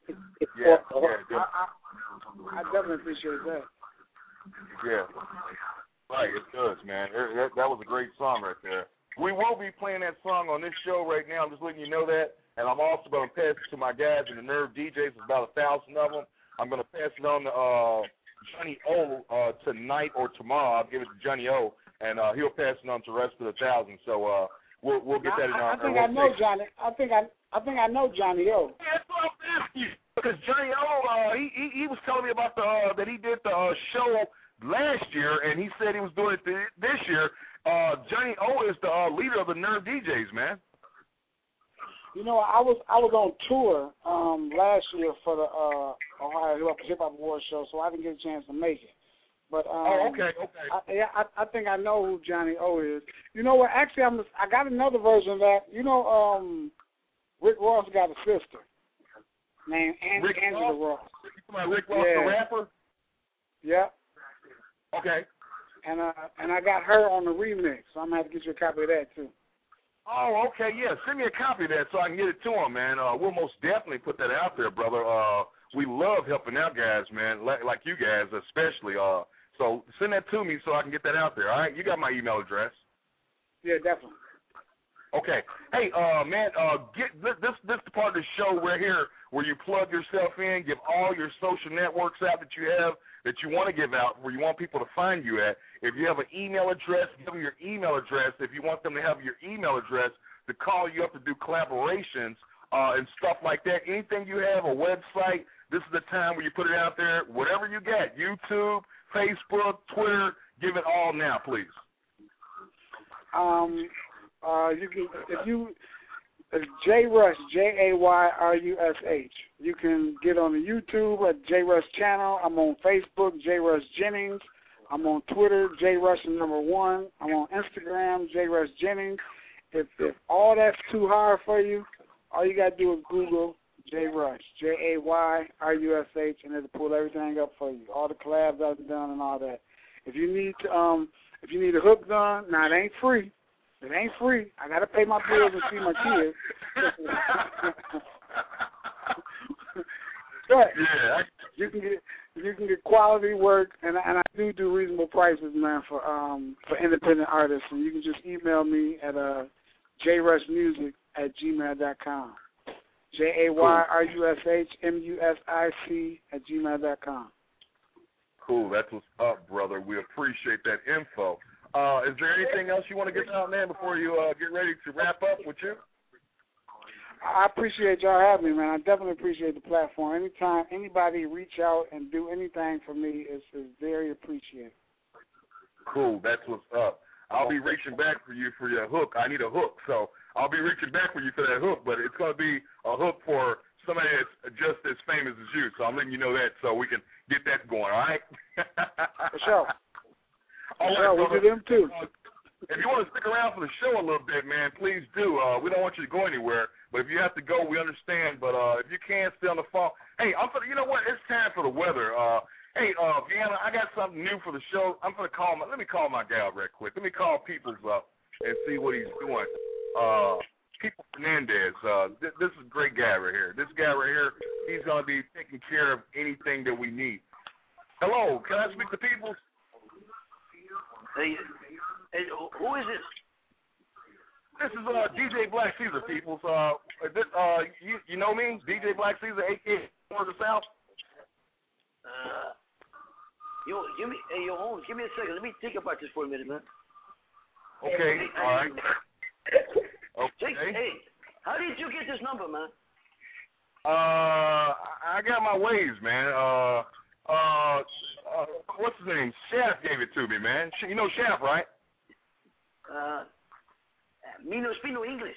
I definitely appreciate that. Yeah, right. It does, man. That was a great song right there. We will be playing that song on this show right now. I'm just letting you know that. And I'm also going to pass it to my guys in the Nerve DJs. There's about 1,000 of them. I'm going to pass it on to Johnny O tonight or tomorrow. I'll give it to Johnny O, and he'll pass it on to the rest of the 1,000. So we'll get that in our. I think I know Johnny. I think I know Johnny O. Yeah, that's what I'm asking you. Because Johnny O, he was telling me about that he did the show last year, and he said he was doing it this year. Johnny O is the leader of the Nerve DJs, man. I was on tour last year for the Ohio Hip Hop Awards show, so I didn't get a chance to make it. But okay. I think I know who Johnny O is. You know what? Actually, I got another version of that. Rick Ross got a sister named Angela Ross. Rick Ross, the rapper. Yeah. Okay. And I got her on the remix, so I'm gonna have to get you a copy of that too. Oh, okay, yeah. Send me a copy of that so I can get it to him, man. We'll most definitely put that out there, brother. We love helping out guys, man, like you guys especially. So send that to me so I can get that out there, all right? You got my email address. Yeah, definitely. Okay. Hey, man, get this the part of the show right here where you plug yourself in, give all your social networks out that you have, that you want to give out, where you want people to find you at. If you have an email address, give them your email address. If you want them to have your email address to call you up to do collaborations and stuff like that, anything you have, a website, this is the time where you put it out there. Whatever you got, YouTube, Facebook, Twitter, give it all now, please. You can, if you Jayrush, Jayrush. You can get on the YouTube at Jayrush channel. I'm on Facebook, Jayrush Jennings. I'm on Twitter, Jayrush1. I'm on Instagram, Jayrush Jennings. If all that's too hard for you, all you gotta do is Google Jayrush, Jayrush, and it'll pull everything up for you. All the collabs I've done and all that. If you need a hook done, now it ain't free. It ain't free. I gotta pay my bills and see my kids. But yeah, you can get quality work, and I do reasonable prices, man, for independent artists. And you can just email me at jrushmusic@gmail.com. JAYRUSHMUSIC@gmail.com. Cool. That's what's up, brother. We appreciate that info. Is there anything else you want to get out, man, before you get ready to wrap up with you? I appreciate y'all having me, man. I definitely appreciate the platform. Anytime anybody reach out and do anything for me is very appreciated. Cool. That's what's up. I'll be reaching back for you for your hook. I need a hook, so I'll be reaching back for you for that hook, but it's going to be a hook for somebody that's just as famous as you, so I'm letting you know that so we can get that going, all right? For sure. All right, we'll do them too. If you want to stick around for the show a little bit, man, please do. We don't want you to go anywhere, but if you have to go, we understand. But if you can, stay on the phone. Hey, you know what? It's time for the weather. Hey, Vienna, I got something new for the show. Let me call my gal right quick. Let me call Peoples up and see what he's doing. People Fernandez. This is a great guy right here. This guy right here, he's going to be taking care of anything that we need. Hello, can I speak to people? Hey, who is this? This is DJ Black Caesar, peoples. You know me, DJ Black Caesar, a.k.a. North of South. Give me a second. Let me think about this for a minute, man. Okay, all right. Okay. Hey, how did you get this number, man? I got my ways, man. What's his name? Shaft gave it to me, man. You know Shaft, right? Me no speak no English.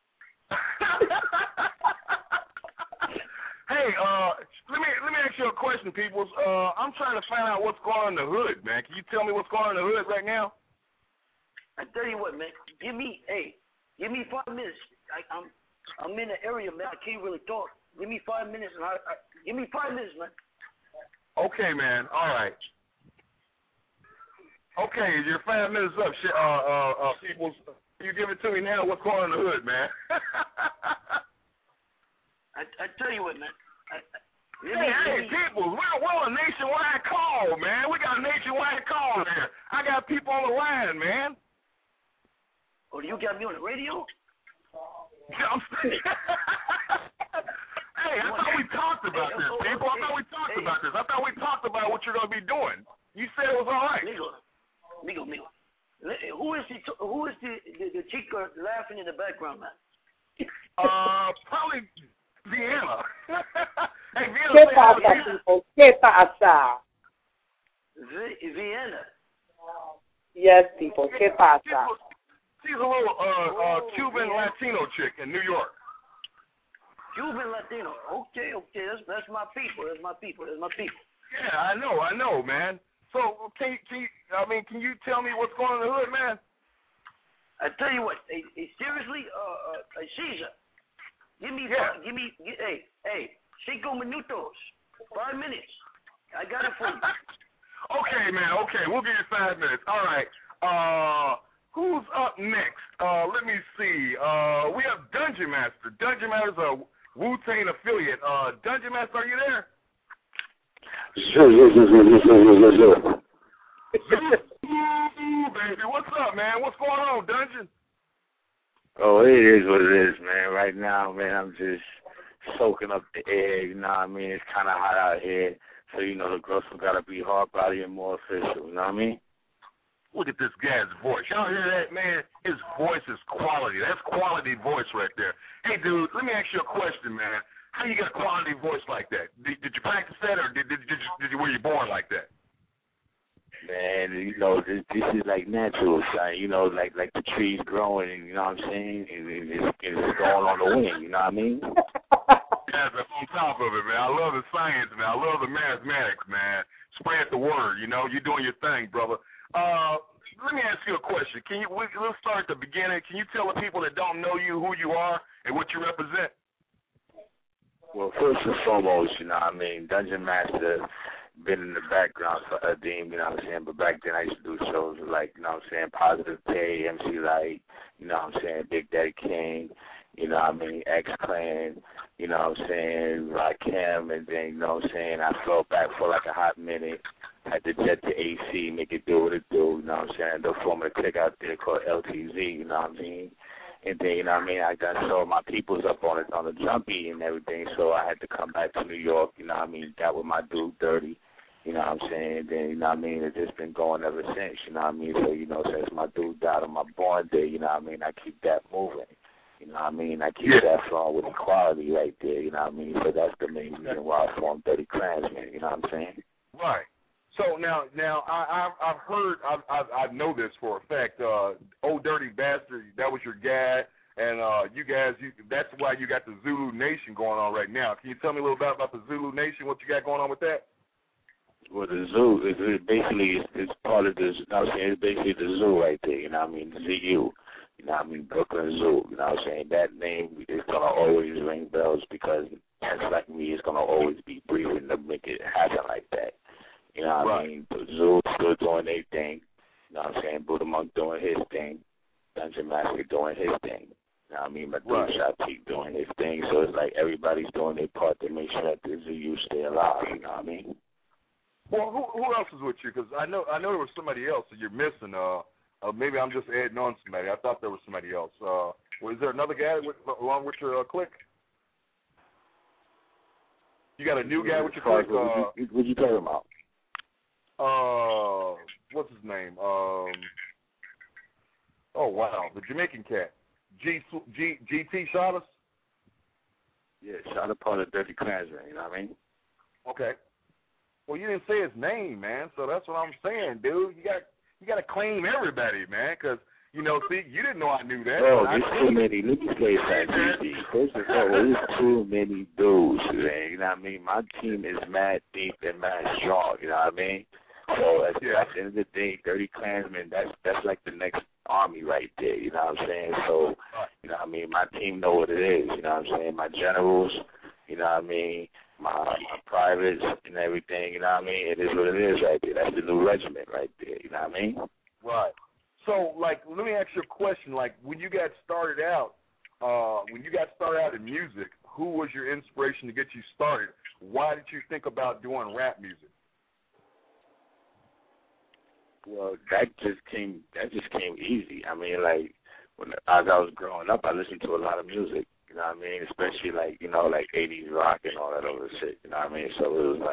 Hey, let me ask you a question, peoples. I'm trying to find out what's going on in the hood, man. Can you tell me what's going on in the hood right now? I tell you what, man. Give me 5 minutes. I'm in the area, man. I can't really talk. Give me 5 minutes, and give me 5 minutes, man. Okay, man. All right. Okay, you're 5 minutes up, peoples. You give it to me now. What's going on in the hood, man? I tell you what, man. Hey, people, we're a nationwide call, man. We got a nationwide call here. I got people on the line, man. Oh, you got me on the radio? Hey, I thought we talked about this, people. I thought we talked about this. I thought we talked about what you're going to be doing. You said it was all right. Migo. Who is the chick laughing in the background, man? Probably Vienna. Hey, Vienna. ¿Qué pasa, people? ¿Qué pasa? Vienna. Yes, people. ¿Qué pasa? She's a little Cuban Latino chick in New York. Cuban Latino. Okay. That's my people. Yeah, I know, man. So can you tell me what's going on in the hood, man? I tell you what. Seriously, Caesar. Give me 5 minutos. 5 minutes. I got it for you. Okay, man. Okay, we'll give you 5 minutes. All right. Who's up next? Let me see. We have Dungeon Master. Dungeon Master's a Wu-Tang affiliate. Dungeon Master, are you there? Sure. Baby, what's up, man? What's going on, Dungeon? Oh, it is what it is, man. Right now, man, I'm just soaking up the air, you know what I mean? It's kind of hot out here, so, you know, the girls got to be hard body and more official, you know what I mean? Look at this guy's voice. Y'all hear that, man? His voice is quality. That's quality voice right there. Hey, dude, let me ask you a question, man. How you get a quality voice like that? Did you practice that, or were you born like that? Man, you know, this is like natural, son. You know, like the trees growing, you know what I'm saying? It's going on the wind, you know what I mean? Yeah, that's on top of it, man. I love the science, man. I love the mathematics, man. Spread the word, you know. You're doing your thing, brother. Let me ask you a question. Let's start at the beginning. Can you tell the people that don't know you who you are and what you represent? Well, first and foremost, you know what I mean, Dungeon Master, been in the background for Adim, you know what I'm saying, but back then I used to do shows like, you know what I'm saying, Positive Pay, MC Light, you know what I'm saying, Big Daddy King, you know what I mean, X-Clan, you know what I'm saying, Rakim, and then, you know what I'm saying, I fell back for like a hot minute, had to jet to AC, make it do what it do, you know what I'm saying, they're forming a clique out there called LTZ, you know what I mean, and then, you know what I mean, I got so my people's up on the jumpy and everything, so I had to come back to New York, you know what I mean, got with my dude Dirty, you know what I'm saying, then, you know what I mean, it's just been going ever since, you know what I mean, so, you know, since my dude died on my born day, you know what I mean, I keep that moving, you know what I mean, I keep that flowing with equality right there, you know what I mean, so that's the main reason why I formed Dirty Klansman, you know what I'm saying? Right. So now I've heard, I know this for a fact. Old Dirty Bastard, that was your guy, and you guys, that's why you got the Zulu Nation going on right now. Can you tell me a little bit about the Zulu Nation? What you got going on with that? Well, the zoo is basically it's part of the. I was saying it's basically the zoo right there. You know what I mean? ZU. You know what I mean? Brooklyn Zoo. You know what I'm saying? That name is gonna always ring bells because cats like me is gonna always be breathing to make it happen like that. You know what I mean? The Zoo still doing their thing. You know what I'm saying? Buddha Monk doing his thing. Dungeon Master doing his thing. You know what I mean? Medusa Shot Peak doing his thing. So it's like everybody's doing their part to make sure that the ZU stay alive. You know what I mean? Well, who else is with you? Because I know there was somebody else that you're missing. Maybe I'm just adding on somebody. I thought there was somebody else. Was there another guy along with your clique? You got a new guy with your clique? What you talking about? What's his name? Oh wow, the Jamaican cat. GT shot us? Yeah, shot a part of Dirty Klansman, you know what I mean? Okay. Well, you didn't say his name, man, so that's what I'm saying, dude. You got to claim everybody, man, because, you didn't know I knew that. Oh, there's too many. Let me say something, First of all, there's too many dudes, man, you know what I mean? My team is mad deep and mad strong, you know what I mean? So at the end of the day, Dirty Klansman, that's like the next army right there, you know what I'm saying? So, you know what I mean, my team know what it is, you know what I'm saying? My generals, you know what I mean, my privates and everything, you know what I mean? It is what it is right there. That's the new regiment right there, you know what I mean? Right. So, let me ask you a question. When you got started out, in music, who was your inspiration to get you started? Why did you think about doing rap music? Well, that just came easy. I mean, as I was growing up, I listened to a lot of music, you know what I mean? Especially, 80s rock and all that other shit, you know what I mean? So it was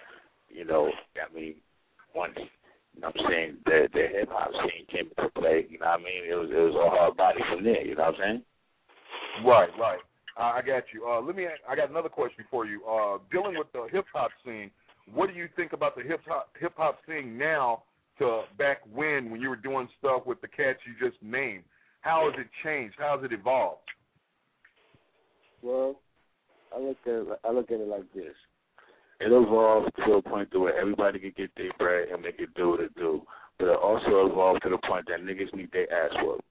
once, you know what I'm saying, the hip-hop scene came into play, you know what I mean? It was a hard body from there, you know what I'm saying? Right. I got you. I got another question for you. Dealing with the hip-hop scene, what do you think about the hip-hop scene now to back when you were doing stuff with the cats you just named? How has it changed? How has it evolved? Well, I look at it like this. It evolved to a point to where everybody could get their bread and they could do what it do. But it also evolved to the point that niggas need their ass whooped.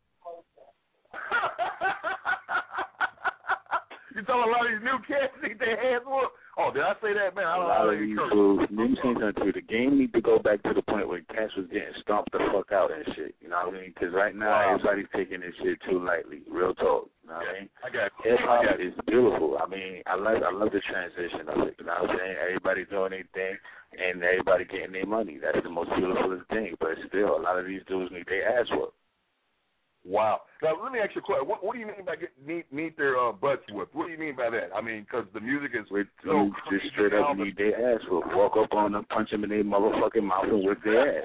You tell a lot of these new cats need their ass whooped? Oh, did I say that, man? A lot of these fools, let me say something to you. The game need to go back to the point where cats was getting stomped the fuck out and shit. You know what I mean? Because right now, everybody's taking this shit too lightly. Real talk. You know what I mean? I got you. Hip-hop is beautiful. I mean, I love the transition of it. You know what I'm saying? Everybody doing their thing and everybody getting their money. That's the most beautiful thing. But still, a lot of these dudes need their ass whooped. Wow. Now, let me ask you a question. What do you mean by need their butts whipped? What do you mean by that? I mean, because the music is so just straight up need their ass whipped. Walk up on them, punch them in their motherfucking mouth and whip their ass.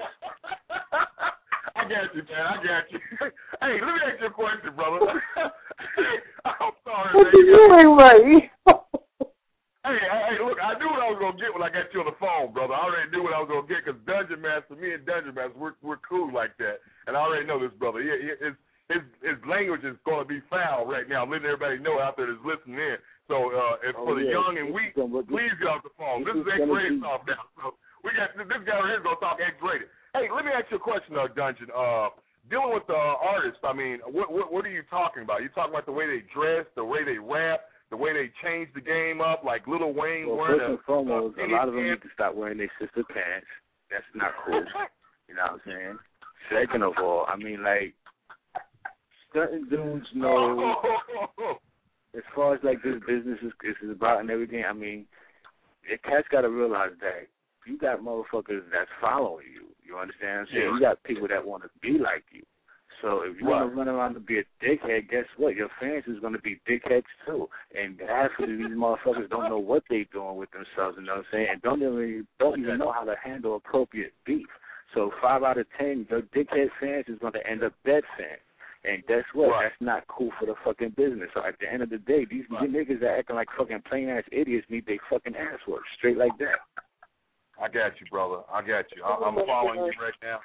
I got you, man. I got you. Hey, let me ask you a question, brother. I'm sorry, what you doing, Ray? Hey, look, I knew what I was going to get when I got you on the phone, brother. I already knew what I was going to get because Dungeon Master, me and Dungeon Master, we're cool like that. And I already know this, brother. His language is going to be foul right now. I'm letting everybody know out there that's listening in. So for the young and weak, please get off the phone. This is X-rated off now. So we got this guy right here is going to talk X-rated. Hey, let me ask you a question, Dungeon. Dealing with the artists, I mean, what are you talking about? You talking about the way they dress, the way they rap, the way they change the game up, like Lil Wayne wearing first and foremost, a lot of them need to stop wearing their sister pants. That's not cool. You know what I'm saying? Second of all, I mean, certain dudes know, as far as this business is about and everything, I mean, the cats got to realize that you got motherfuckers that's following you. You understand what I'm saying? You got people that want to be like you. So if you want to run around and be a dickhead, guess what? Your fans is going to be dickheads too. And half of these motherfuckers don't know what they're doing with themselves, you know what I'm saying? And don't even know how to handle appropriate beef. So 5 out of 10, your dickhead fans is going to end up dead fans. And guess what? That's not cool for the fucking business. So at the end of the day, these niggas that acting like fucking plain-ass idiots need their fucking ass worked. Straight like that. I got you, brother. I got you. I'm following you right now.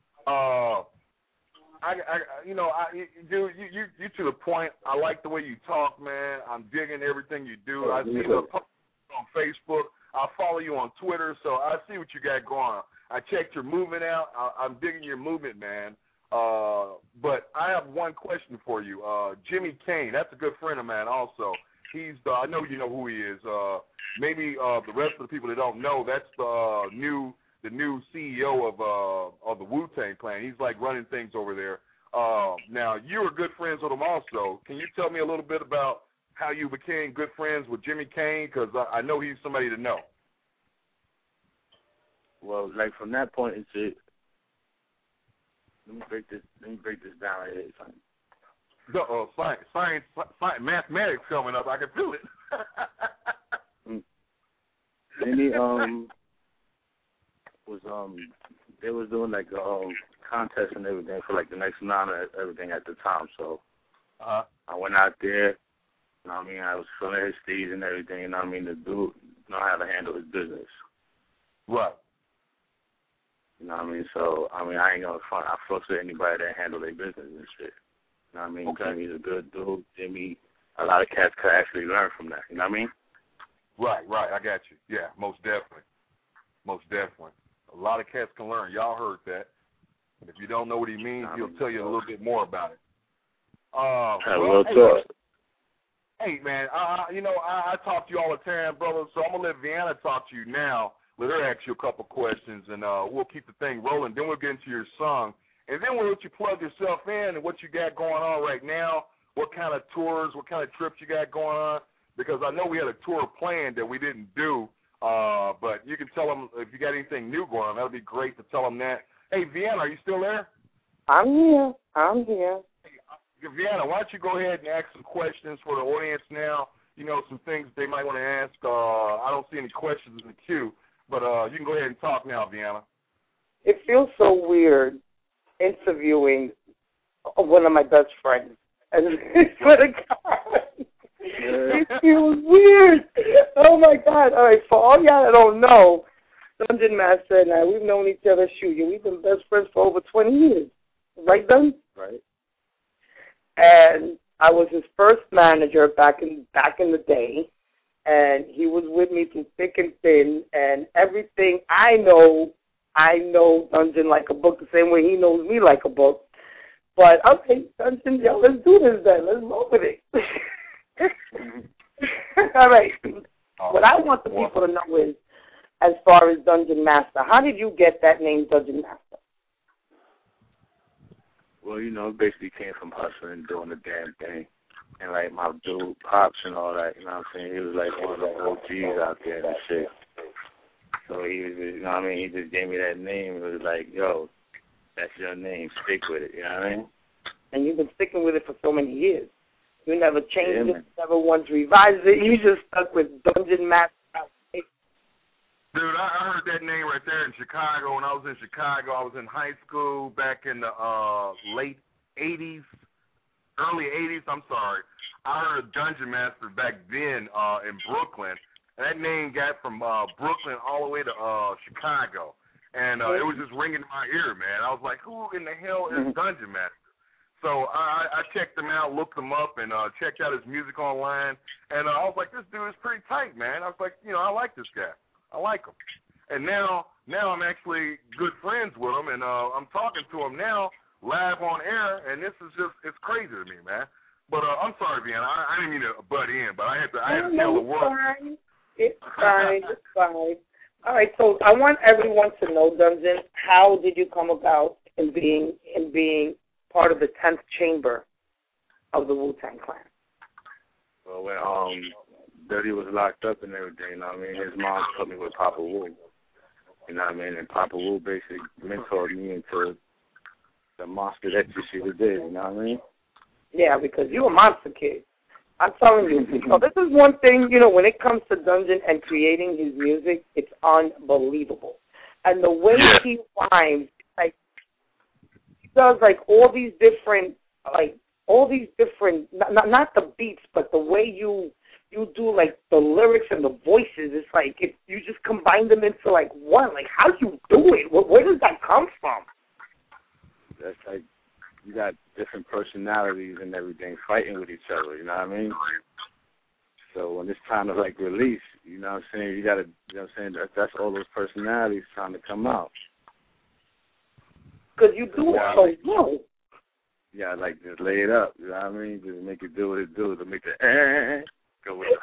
Dude, you to the point. I like the way you talk, man. I'm digging everything you do. I see the posts on Facebook. I follow you on Twitter, so I see what you got going on. I checked your movement out. I'm digging your movement, man. But I have one question for you. Jimmy Kane, that's a good friend of mine also. I know you know who he is. Maybe the rest of the people that don't know, that's the new CEO of the Wu-Tang Clan. He's like running things over there. Now, you were good friends with him also. Can you tell me a little bit about how you became good friends with Jimmy Kane? Because I know he's somebody to know. Well, like from that point, it's let me break this down right here. Science, mathematics coming up. I can feel it. Jimmy they was doing like contest and everything for like the next round and everything at the time. So I went out there. You know what I mean? I was feeling his steeds and everything. You know what I mean? The dude know how to handle his business. Right. You know what I mean? So I mean, I ain't gonna front. I fucks with anybody that handle their business and shit. You know what I mean? Okay. Jimmy's a good dude. Jimmy, a lot of cats could actually learn from that. You know what I mean? Right. I got you. Yeah, most definitely. A lot of cats can learn. Y'all heard that. If you don't know what he means, he'll tell you a little bit more about it. Hey, man, I talk to you all the time, brother, so I'm going to let Vienna talk to you now. Let her ask you a couple questions, and we'll keep the thing rolling. Then we'll get into your song. And then we'll let you plug yourself in and what you got going on right now, what kind of tours, what kind of trips you got going on, because I know we had a tour planned that we didn't do, but you can tell them if you got anything new going on. That would be great to tell them that. Hey, Vienna, are you still there? I'm here. Hey, Vienna, why don't you go ahead and ask some questions for the audience now, some things they might want to ask. I don't see any questions in the queue, but you can go ahead and talk now, Vienna. It feels so weird interviewing one of my best friends. And it feels weird. Oh, my God. All right, for all y'all that don't know, Dungeon Master and I, we've known each other, we've been best friends for over 20 years. Right, Dun? Right. And I was his first manager back in the day, and he was with me through thick and thin, and everything I know Dungeon like a book the same way he knows me like a book. But, okay, Dungeon, let's do this then. Let's roll with it. All right. What I want the people to know is, as far as Dungeon Master, how did you get that name, Dungeon Master? Well, it basically came from hustling and doing the damn thing. And, like, my dude, Pops and all that, you know what I'm saying? He was, like, one of the OGs out there and shit. So he was, you know what I mean? He just gave me that name. It was like, yo, that's your name. Stick with it, you know what I mean? And you've been sticking with it for so many years. You never changed it, never once revised it. You just stuck with Dungeon Master. Dude, I heard that name right there in Chicago. When I was in Chicago, I was in high school back in the late 80s, early 80s, I heard of Dungeon Master back then in Brooklyn. And that name got from Brooklyn all the way to Chicago. And it was just ringing in my ear, man. I was like, who in the hell is Dungeon Master? So I checked him out, looked him up, and checked out his music online. And I was like, this dude is pretty tight, man. I was like, I like this guy. I like him. And now I'm actually good friends with him, and I'm talking to him now live on air, and this is it's crazy to me, man. But I'm sorry, Vienna. I didn't mean to butt in, but I had to tell the world. It's fine. All right, so I want everyone to know, Dungeon, how did you come about in being part of the 10th chamber of the Wu-Tang Clan? Well, when Dirty was locked up and everything, you know what I mean? His mom put me with Papa Wu, you know what I mean? And Papa Wu basically mentored me into the monster that you see today, you know what I mean? Yeah, because you're a monster kid. I'm telling you. So this is one thing, when it comes to Dungeon and creating his music, it's unbelievable. And the way he rhymes, like, he does, like, all these different, not the beats, but the way you do, like, the lyrics and the voices, it's like you just combine them into, like, one. Like, how do you do it? Where does that come from? That's like you got different personalities and everything fighting with each other, you know what I mean? So when it's time to, like, release, you know what I'm saying, you got to, you know what I'm saying, that's all those personalities trying to come out. Because you do it so well. Yeah, like, just lay it up, you know what I mean? Just make it do what it do, to make the go with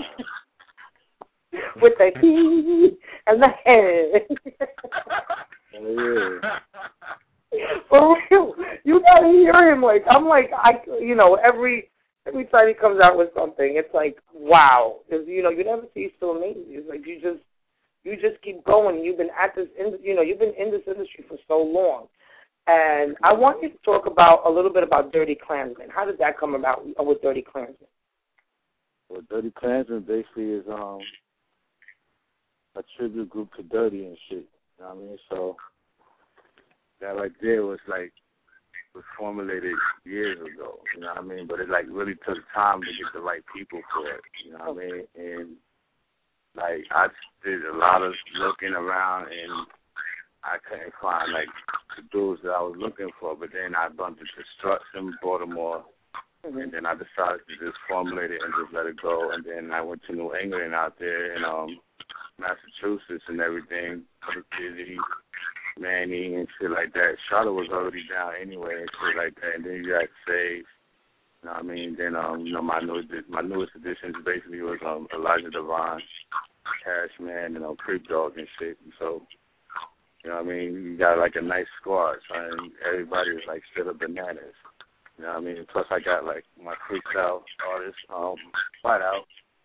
the with the he and the head. Oh, yeah. For real, you gotta hear every time he comes out with something, it's like, wow. Because, you never cease to amaze you. It's like you just keep going. You've been you've been in this industry for so long. And I want you to talk a little bit about Dirty Klansman. How did that come about with Dirty Klansman? Well, Dirty Klansman basically is a tribute group to Dirty and shit. You know what I mean? So that right there was formulated years ago. You know what I mean? But it really took time to get the right people for it. You know what I mean? And I did a lot of looking around, and I couldn't find the dudes that I was looking for. But then I bumped into Struts in Baltimore, and then I decided to just formulate it and just let it go. And then I went to New England out there in Massachusetts and everything, Dizzy, Manny and shit like that. Charlotte was already down anyway and shit like that. And then you got Sage. You know what I mean? Then my newest additions basically was Elijah Devine, Cashman, and Creep Dog and shit. And so, you know what I mean? You got a nice squad, son. Everybody was still bananas. You know what I mean? Plus I got my freestyle artist, Flat Out.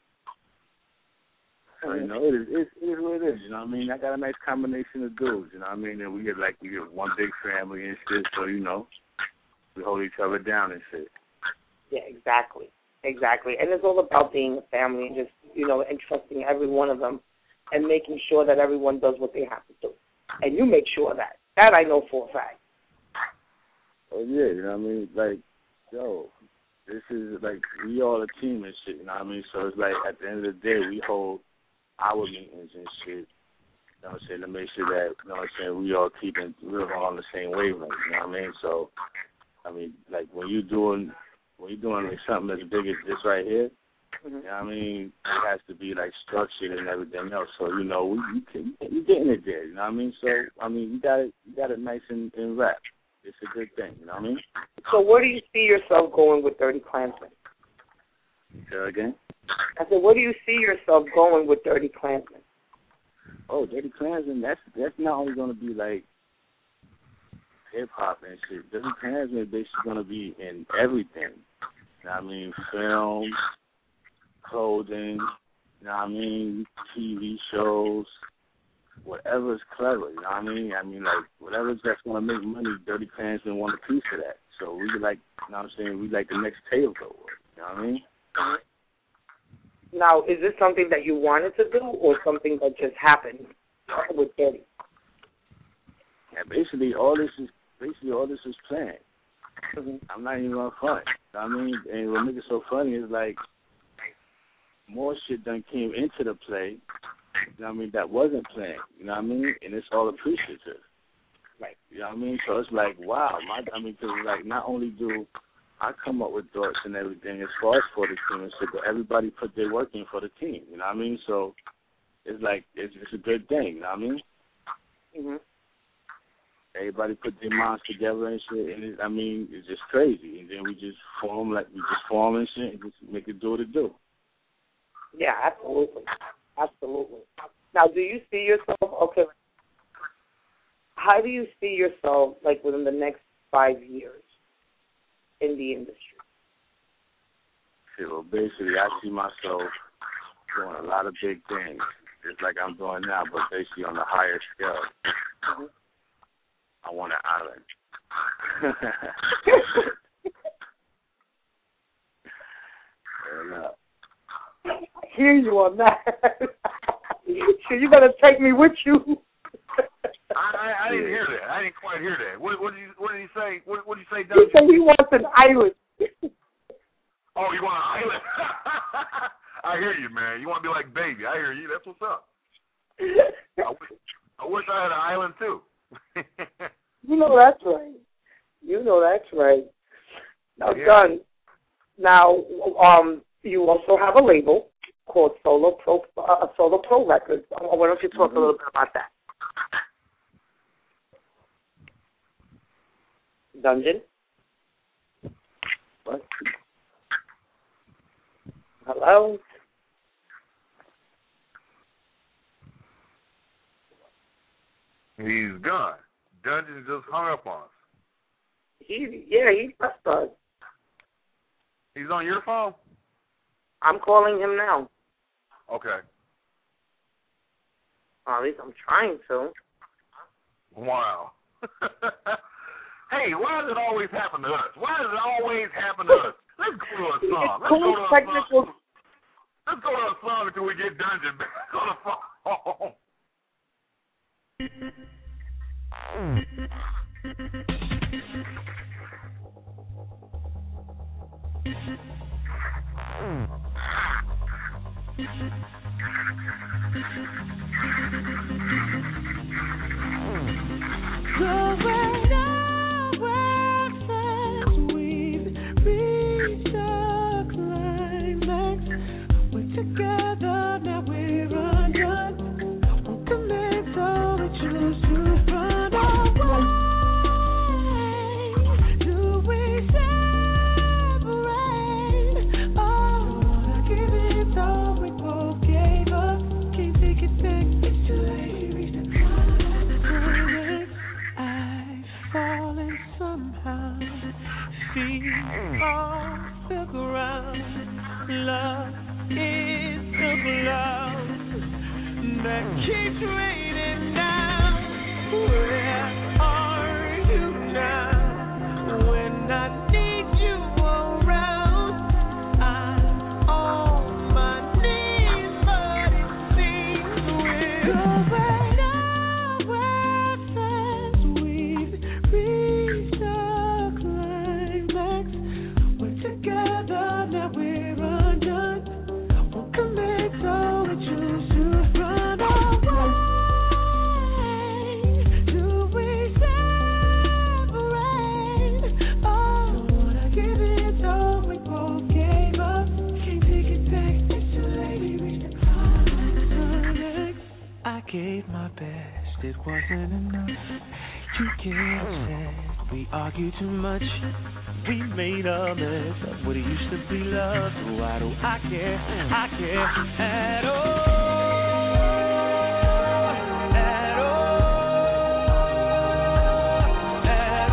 So, it is what it is, you know what I mean? I got a nice combination of dudes, you know what I mean? And we get one big family and shit, so, we hold each other down and shit. Yeah, exactly. And it's all about being a family and just, and trusting every one of them and making sure that everyone does what they have to do. And you make sure of that. That I know for a fact. Oh, yeah, you know what I mean? This is, we all a team and shit, you know what I mean? So it's at the end of the day, we hold our meetings and shit, you know what I'm saying, to make sure that, you know what I'm saying, we're all on the same wavelength, you know what I mean? So, I mean, when you're doing something as big as this right here, you know what I mean, it has to be structured and everything else. So, you're getting it there, you know what I mean? So, I mean, you got it nice and wrapped. It's a good thing, you know what I mean? So where do you see yourself going with Dirty Klansman? Say that again? I said, where do you see yourself going with Dirty Klansman? Oh, Dirty Klansman, that's not only going to be hip-hop and shit. Dirty Klansman is basically going to be in everything. You know what I mean? Film, clothing, you know what I mean? TV shows, whatever's clever, you know what I mean? I mean, whatever's that's going to make money, Dirty Klansman want a piece of that. So we you know what I'm saying, we the next Taylor, you know what I mean? Now, is this something that you wanted to do or something that just happened with Dirty? Yeah, basically all this is planned. Mm-hmm. I'm not even gonna front. You know what I mean? And what makes it so funny is more shit done came into the play, you know what I mean, that wasn't planned, you know what I mean? And it's all appreciative. Right. You know what I mean? So it's wow. Because not only do I come up with thoughts and everything as far as for the team and shit, but everybody put their work in for the team, you know what I mean? So it's it's a good thing, you know what I mean? Mm-hmm. Everybody put their minds together and shit, and it's just crazy. And then we just form and shit and just make it do what it do. Yeah, absolutely. Now, do you see yourself, how do you see yourself, within the next 5 years in the industry? Well, basically, I see myself doing a lot of big things, just like I'm doing now, but basically on a higher scale. Mm-hmm. I want an island. I hear you on that. So you better take me with you. I didn't hear that. I didn't quite hear that. What did he say? What did you say, Doug? He said he wants an island. Oh, you want an island? I hear you, man. You want to be like Baby. I hear you. That's what's up. I wish I had an island, too. You know that's right. Now, yeah. Done. Now, you also have a label called Solo Pro Records. Why don't you talk a little bit about that? Dungeon? What? Hello? He's gone. Dungeon just hung up on us. He left us. He's on your phone? I'm calling him now. Okay. Or at least I'm trying to. Wow. Hey, why does it always happen to us? Why does it always happen to us? Let's go to a song. Let's go to a song until we get Dungeon back on the phone. Together, now we're undone. Won't commit, so we choose to run away. Do we separate? Oh, I give it all, we both gave up. Can't take it back, it's too late to reach the climax. I've fallen somehow, feet all the ground. Love is the cloud that keeps raining down. Where are you now? When I need you around, I'm on my knees, but it seems we're going nowhere since we've reached the climax. We're together, now we're undone. Commit, so we choose to run away. Do we separate? Oh, I give it all, we both gave up. Can't take it back, it's too late, we reached the climax. I gave my best, it wasn't enough. You get upset, we argued too much. We made a mess of what it used to be love. So why do I care? I care at all. At all. At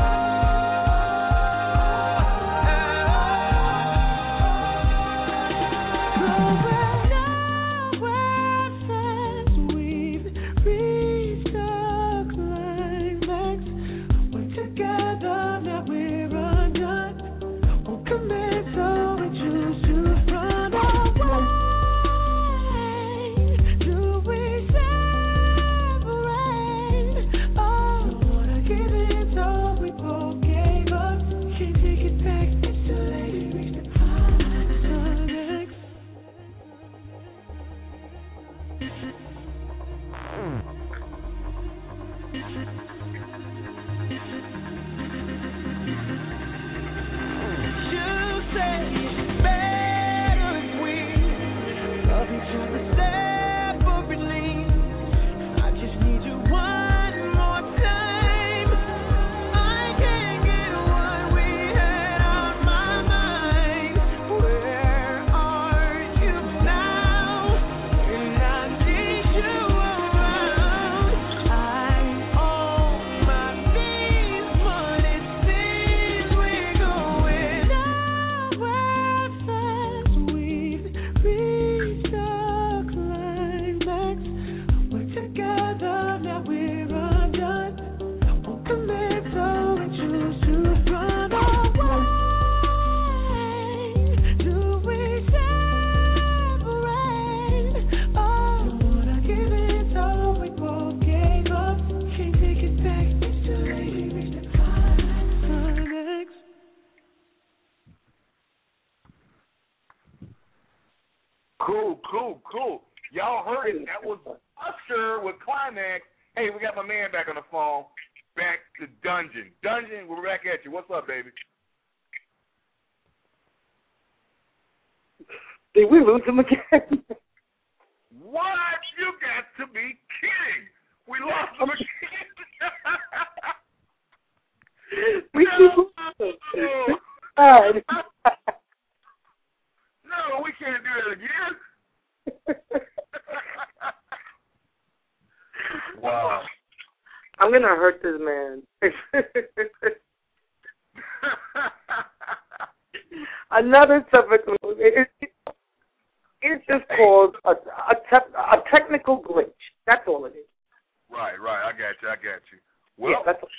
all. Nowhere since we've reached the climax. We're together, now we're undone. Won't commit, so we choose to run away. Do we separate? Oh, I give it all, we both gave up. Can't take it back, it's too late to reach the climax. You say it's better if we love each other separately. I just need you one more time. I can't get what we had on my mind. Where are you now? When I need you around, I'm on my knees, but it seems we're going nowhere since we've reached the climax. We're together, now we're undone. Won't commit, so we choose to run away. Do we separate? Oh, I give it all, we both gave up. Can't take it back, it's too late to reach the climax. Cool. Y'all heard it. That was Usher with Climax. Hey, we got my man back on the phone. Back to Dungeon. Dungeon, we're back at you. What's up, baby? Did we lose him again? What? You got to be kidding. We lost him again. We No, we can't do that again. Wow. I'm gonna hurt this man. Another typical. It's just called a technical glitch. That's all it is. Right. I got you. Well, yeah, that's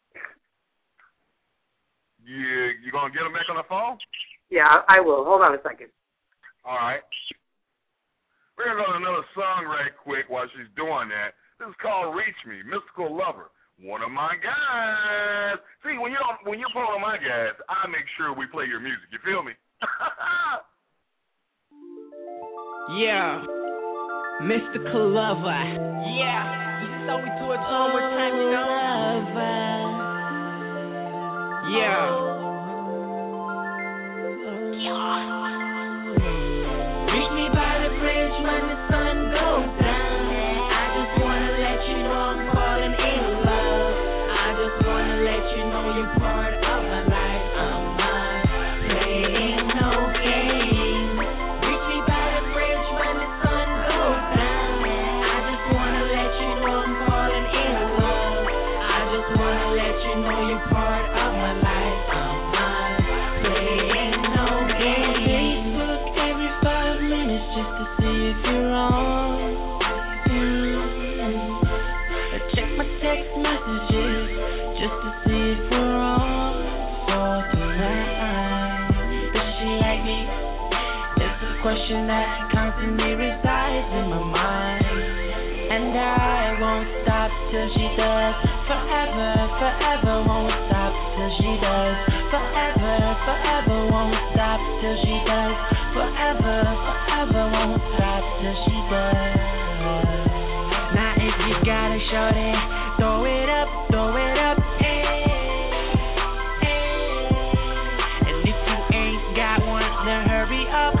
you gonna get him back on the phone? Yeah, I will. Hold on a second. All right. We're gonna go to another song right quick while she's doing that. This is called "Reach Me," Mystical Lover. One of my guys. See, when you're one of my guys, I make sure we play your music. You feel me? Yeah, Mystical Lover. Yeah, you thought we do it one more time, you know? Yeah. Reach me by the bridge when the sun goes down. I just wanna let you know I'm falling in love. I just wanna let you know you're part of my life. I'm not playing no games. Reach me by the bridge when the sun goes down. I just wanna let you know I'm falling in love. I just wanna let you know you're part of my life. I'm not playing no games. Facebook every 5 minutes just to see if you're on. I check my text messages just to see if we're on for tonight. Does she like me? It's a question that constantly resides in my mind, and I won't stop till she does. Forever won't stop till she does. Forever won't stop till she does. Forever won't stop till she does. Now if you got a shorty, throw it up, and if you ain't got one, then hurry up,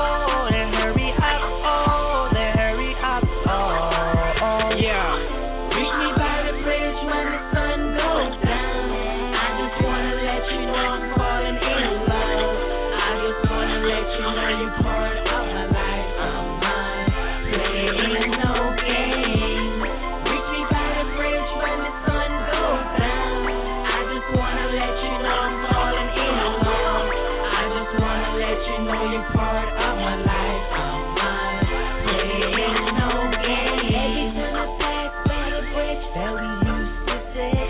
yeah. Reach me by the bridge when the sun goes down. I just wanna let you know I'm falling in love. I just wanna let you know you're part of my life. I'm not playing no games. Reach me by the bridge when the sun goes down. I just wanna let you know I'm falling in love. I just wanna let you know you're part of my life. I'm not playing no games. Every time I pass by the bridge that we used to sit,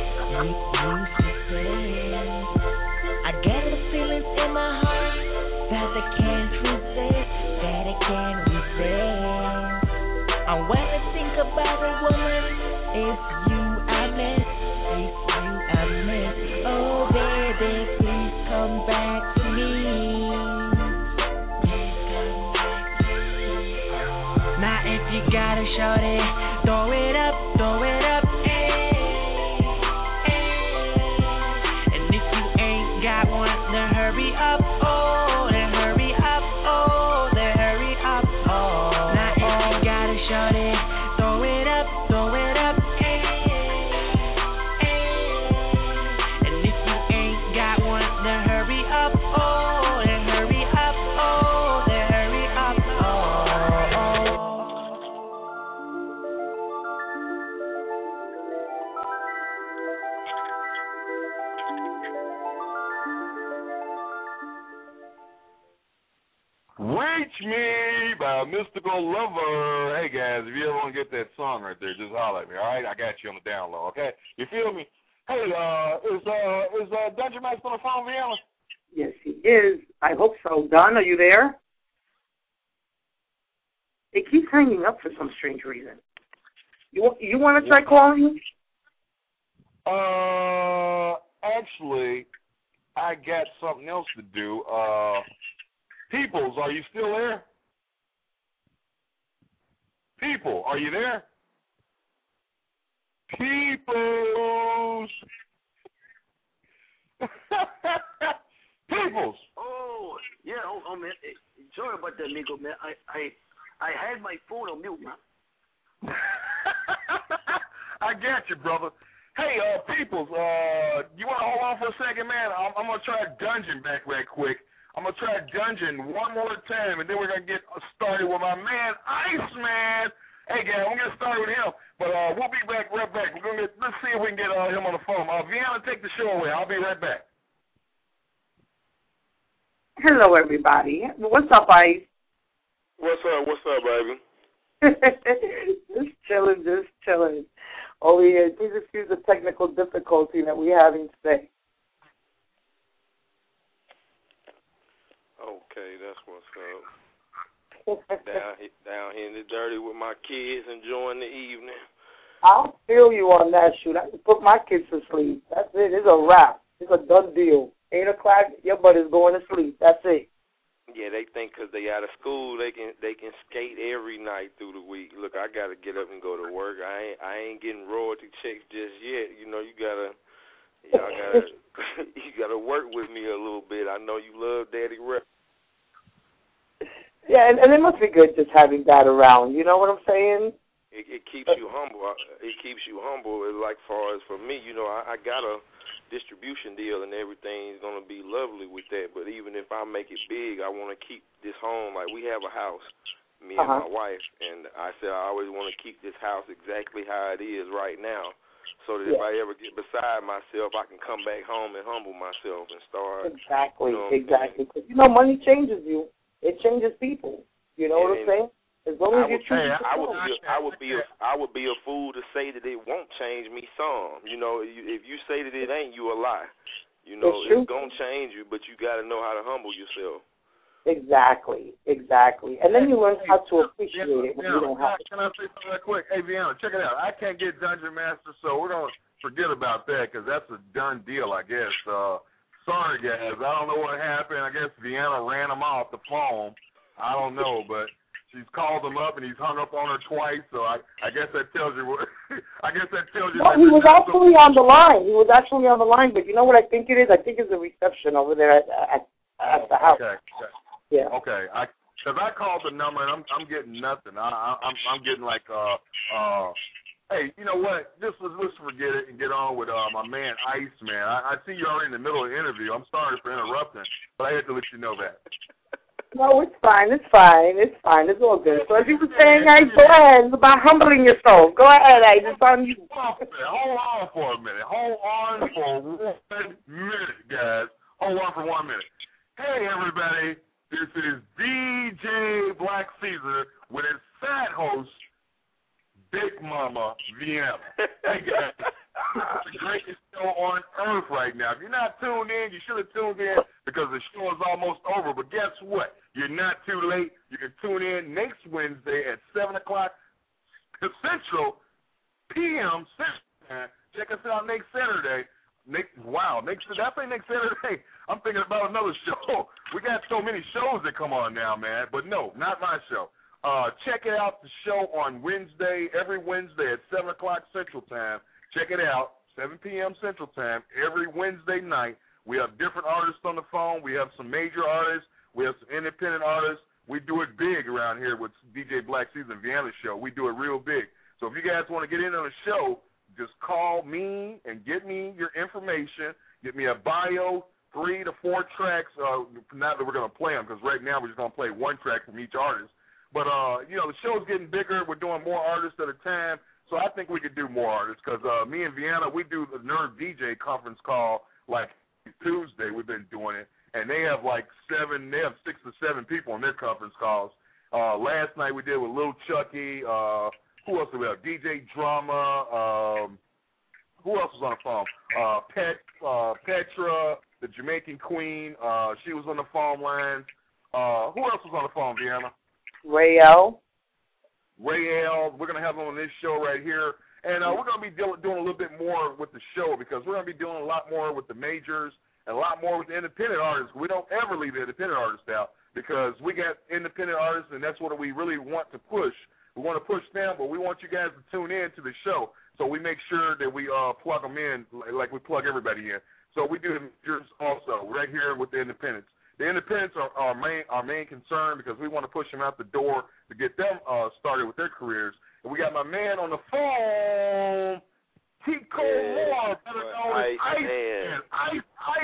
I get the feelings in my heart that I can't resist, And when I think about a woman, it's you I miss, Oh baby, please come back to me. Now if you got a shorty, throw it up, and if you ain't got one, then hurry up, Now if you got a shorty, throw it up, and if you ain't got one, then hurry up, Reach Me by Mystical Lover. Hey, guys, if you ever want to get that song right there, just holler at me, all right? I got you on the down low, okay? You feel me? Hey, is Dungeon Master on the phone, Vienna? Yes, he is. I hope so. Don, are you there? It keeps hanging up for some strange reason. You want to try calling him? Actually, I got something else to do. Peoples, are you still there? People, are you there? Peoples. Peoples. Oh, yeah. Oh, man. Sorry about that, Nico, man. I had my phone on mute, man. I got you, brother. Hey, Peoples, you want to hold on for a second, man? I'm going to try Dungeon back right quick. I'm going to try Dungeon one more time, and then we're going to get started with my man, Iceman. Hey, guys, we're going to get started with him, but we'll be back right back. Let's see if we can get him on the phone. Vienna, take the show away. I'll be right back. Hello, everybody. What's up, Ice? What's up, baby? Just chilling. Oh, yeah, please excuse the technical difficulty that we're having today. Okay, that's what's up. down here in the dirty with my kids, enjoying the evening. I'll feel you on that, shoot. I can put my kids to sleep. That's it. It's a wrap. It's a done deal. 8 o'clock, your butt is going to sleep. That's it. Yeah, they think because they out of school, they can skate every night through the week. Look, I got to get up and go to work. I ain't getting royalty checks just yet. You know, y'all gotta work with me a little bit. I know you love Daddy Rep. Yeah, and it must be good just having that around. You know what I'm saying? It keeps you humble. It keeps you humble. Like far as for me, you know, I got a distribution deal and everything's going to be lovely with that. But even if I make it big, I want to keep this home. Like, we have a house, me and my wife, and I said I always want to keep this house exactly how it is right now, so that if I ever get beside myself, I can come back home and humble myself and start. Exactly. Because, you know, money changes you. It changes people. You know what I'm saying? As long as you choose I would be a fool to say that it won't change me some. You know, if you say that it ain't, you a lie. You know, it's gonna change you, but you got to know how to humble yourself. Exactly. And then you learn how to appreciate it when you don't have it. Can I say something real quick? Hey, Vienna, check it out. I can't get Dungeon Master, so we're gonna forget about that because that's a done deal, I guess. Sorry, guys. I don't know what happened. I guess Vienna ran him off the phone. I don't know, but she's called him up and he's hung up on her twice. So I guess that tells you what. I guess that tells you. No, he was actually on the line. But you know what I think it is? I think it's the reception over there at the house. Okay. Yeah. Okay. Because I called the number and I'm getting nothing. I'm getting like hey, you know what? Let's forget it and get on with my man Ice, man. I see you already in the middle of the interview. I'm sorry for interrupting, but I had to let you know that. No, it's fine. It's all good. So as you were saying, Ice, go ahead. It's about humbling yourself. Go ahead, Ice. It's on you. Hold on for a minute. Hold on for 1 minute, guys. Hold on for 1 minute. Hey, everybody. This is DJ Black Caesar with his sad host, Big Mama Vienna. Hey, guys. It's the greatest show on earth right now. If you're not tuned in, you should have tuned in because the show is almost over. But guess what? You're not too late. You can tune in next Wednesday at 7 o'clock Central p.m. Central Time. Check us out next Saturday. Did I say next Saturday? I'm thinking about another show. We got so many shows that come on now, man. But no, not my show. Check it out, the show on Wednesday, every Wednesday at 7 o'clock Central Time. Check it out, 7 p.m. Central Time, every Wednesday night. We have different artists on the phone. We have some major artists. We have some independent artists. We do it big around here with DJ Black Caesar and Vienna Show. We do it real big. So if you guys want to get in on the show, just call me and get me your information. Get me a bio, 3 to 4 tracks. Not that we're going to play them because right now we're just going to play 1 track from each artist. But, you know, the show's getting bigger. We're doing more artists at a time. So I think we could do more artists because me and Vienna, we do the Nerve DJ conference call like Tuesday. We've been doing it. And they have 6 to 7 people on their conference calls. Last night we did with Lil Chucky. Who else did we have? DJ Drama. Who else was on the phone? Petra, the Jamaican Queen. She was on the phone lines. Who else was on the phone, Vienna? Ray L. We're going to have him on this show right here. And we're going to be doing a little bit more with the show because we're going to be doing a lot more with the majors and a lot more with the independent artists. We don't ever leave the independent artists out because we got independent artists, and that's what we really want to push. We want to push them, but we want you guys to tune in to the show. So we make sure that we plug them in like we plug everybody in. So we do the majors also right here with the independents. The independents are our main concern because we want to push them out the door to get them started with their careers. And we got my man on the phone, Tico Moore, better known as Ice.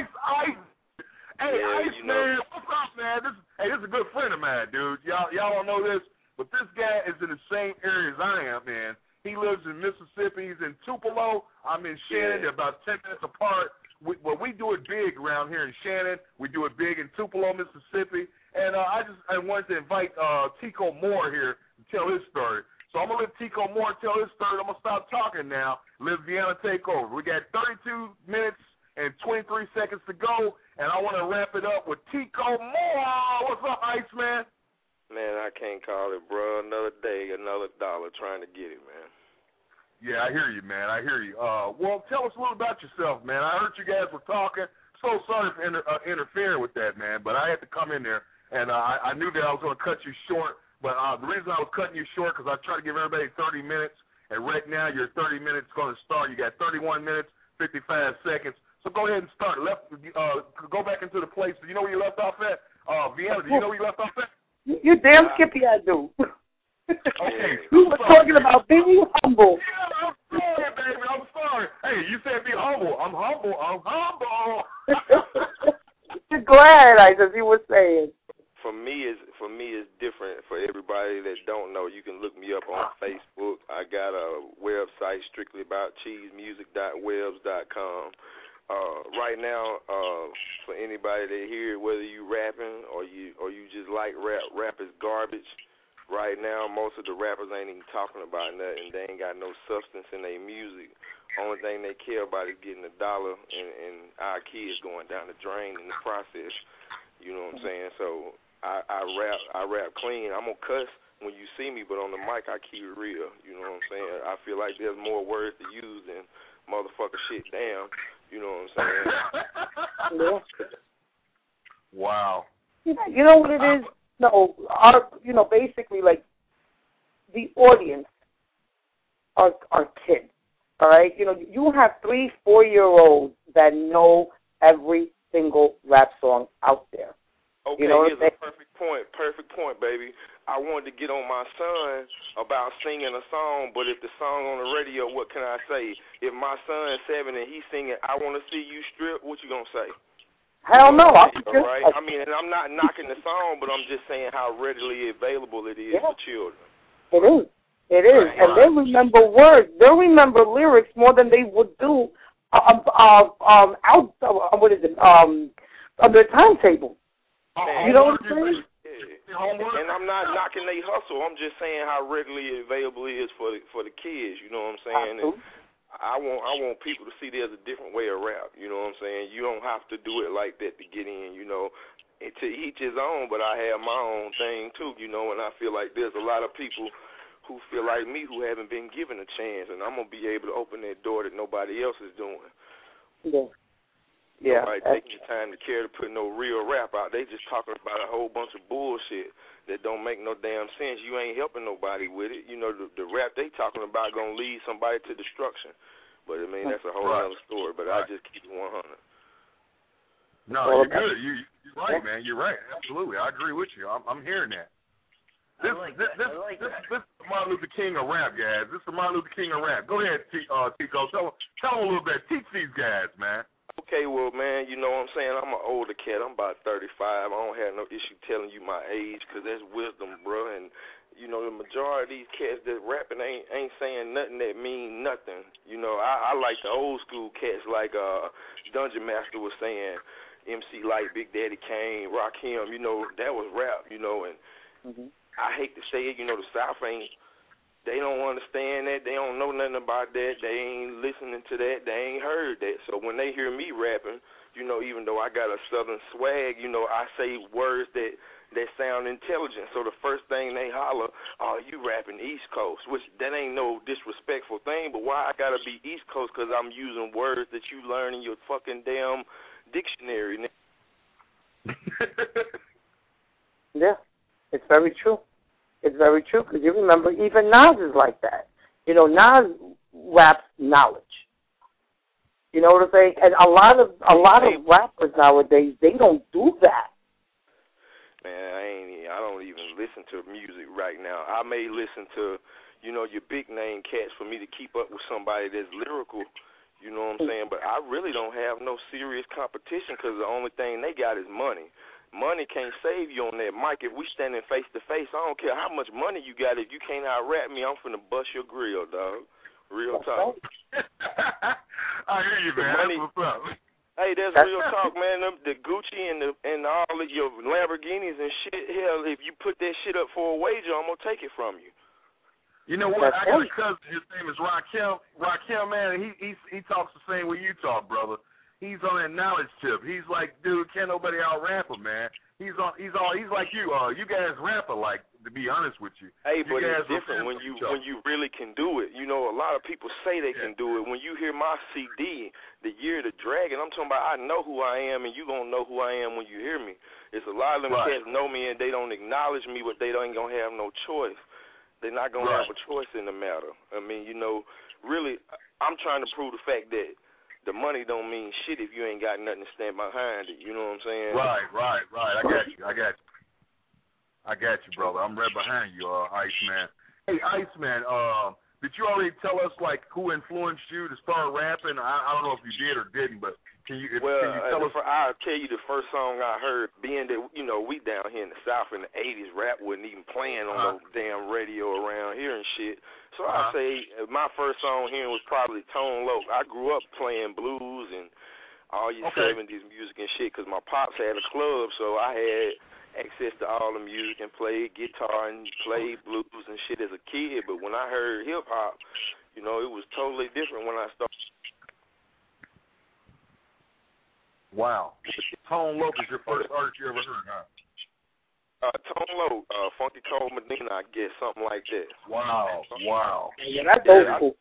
Hey, Ice, man, what's up, man? This is a good friend of mine, dude. Y'all don't know this, but this guy is in the same area as I am, man. He lives in Mississippi. He's in Tupelo. I'm in Shannon. They're about 10 minutes apart. we do it big around here in Shannon. We do it big in Tupelo, Mississippi. And I wanted to invite Tico Moore here to tell his story. So I'm going to let Tico Moore tell his story. I'm going to stop talking now. Let Vienna take over. We got 32 minutes and 23 seconds to go, and I want to wrap it up with Tico Moore. What's up, Iceman? Man, I can't call it, bro. Another day, another dollar trying to get it, man. Yeah, I hear you, man. I hear you. Well, tell us a little about yourself, man. I heard you guys were talking. So sorry for interfering with that, man, but I had to come in there, and I knew that I was going to cut you short. But the reason I was cutting you short because I try to give everybody 30 minutes, and right now your 30 minutes is going to start. You got 31 minutes, 55 seconds. So go ahead and start. Go back into the place. Do you know where you left off at? Vienna, do you know where you left off at? You damn skippy, I do. Okay. You were talking about being humble. Yeah, I'm sorry, baby. I'm sorry. Hey, you said be humble. I'm humble. I'm humble. Go ahead, as you were saying. For me, it's different. For everybody that don't know, you can look me up on Facebook. I got a website strictly about cheesemusic.webs.com. Right now, for anybody that hear it, whether you rapping or you just like rap is garbage. Right now, most of the rappers ain't even talking about nothing. They ain't got no substance in their music. Only thing they care about is getting $1 and our kids going down the drain in the process. You know what I'm saying? So I rap clean. I'm gonna cuss when you see me, but on the mic I keep it real. You know what I'm saying? I feel like there's more words to use than motherfucker shit damn. You know what I'm saying? Wow. You know what it is? No, basically like the audience are kids. All right, you have 3-4-year-olds that know every single rap song out there. Okay, here's a perfect point, baby. I wanted to get on my son about singing a song, but if the song on the radio, what can I say? If my son's 7 and he's singing, I want to see you strip, what you going to say? Hell no. All right? I mean, and I'm not knocking the song, but I'm just saying how readily available it is for children. It is. It is. Right. And they remember words. They'll remember lyrics more than they would do on their timetable. You know what I'm saying? And I'm not knocking they hustle. I'm just saying how readily available it is for the kids. You know what I'm saying? And I want people to see there's a different way of rap. You know what I'm saying? You don't have to do it like that to get in. And to each his own. But I have my own thing too. And I feel like there's a lot of people who feel like me who haven't been given a chance, and I'm gonna be able to open that door that nobody else is doing. Yeah. Nobody taking the time to care to put no real rap out. They just talking about a whole bunch of bullshit that don't make no damn sense. You ain't helping nobody with it. The rap they talking about gonna lead somebody to destruction. But I mean that's a whole other story. But I just keep it 100. No, you're good. You're right, man. You're right. Absolutely, I agree with you. I'm hearing that. This is Martin Luther King of rap, guys. This is Martin Luther King of rap. Go ahead, Tico. Tell them a little bit. Teach these guys, man. Okay, well, man, you know what I'm saying? I'm an older cat. I'm about 35. I don't have no issue telling you my age because that's wisdom, bro. And, the majority of these cats that rapping ain't saying nothing that mean nothing. I like the old school cats like Dungeon Master was saying, MC Light, Big Daddy Kane, Rakim, that was rap, and I hate to say it, the South they don't understand that. They don't know nothing about that. They ain't listening to that. They ain't heard that. So when they hear me rapping, even though I got a Southern swag, I say words that sound intelligent. So the first thing they holler, oh, you rapping East Coast, which that ain't no disrespectful thing, but why I got to be East Coast? Because I'm using words that you learn in your fucking damn dictionary. Yeah, it's very true. It's very true because you remember even Nas is like that. Nas raps knowledge. You know what I'm saying? And a lot of rappers nowadays, they don't do that. Man, I don't even listen to music right now. I may listen to, your big name cats for me to keep up with somebody that's lyrical. You know what I'm saying? But I really don't have no serious competition because the only thing they got is money. Money can't save you on that mic. If we standing face to face, I don't care how much money you got. If you can't out-rap me, I'm finna bust your grill, dog. Real talk. I hear you, man. That's what's up. Hey, that's real talk, man. The Gucci and all of your Lamborghinis and shit. Hell, if you put that shit up for a wager, I'm gonna take it from you. You know what? I got a cousin. His name is Raquel. Raquel, man, he talks the same way you talk, brother. He's on that knowledge tip. He's like, dude, can't nobody out rap him, man. He's like you. You guys rap alike, to be honest with you. Hey, but it's different when you really can do it. You know, a lot of people say they can do it. When you hear my CD, The Year of the Dragon, I'm talking about I know who I am, and you gonna know who I am when you hear me. It's a lot of them cats know me and they don't acknowledge me, but they ain't gonna have no choice. They're not gonna have a choice in the matter. I mean, you know, really, I'm trying to prove the fact that the money don't mean shit if you ain't got nothing to stand behind it. You know what I'm saying? Right. I got you, brother. I'm right behind you, Iceman. Hey, Iceman, did you already tell us, like, who influenced you to start rapping? I don't know if you did or didn't, but can you tell us? I'll tell you the first song I heard, being that, you know, we down here in the South in the 80s, rap wasn't even playing on no damn radio around here and shit. So I'd say my first song here was probably Tone Loc. I grew up playing blues and all your 70s music and shit because my pops had a club, so I had access to all the music and played guitar and played blues and shit as a kid. But when I heard hip-hop, you know, it was totally different when I started. Wow. Tone Loc is your first artist you ever heard, huh? Tone Loc, Funky Cold Medina, I guess, something like that. Wow. Yeah, that's old school.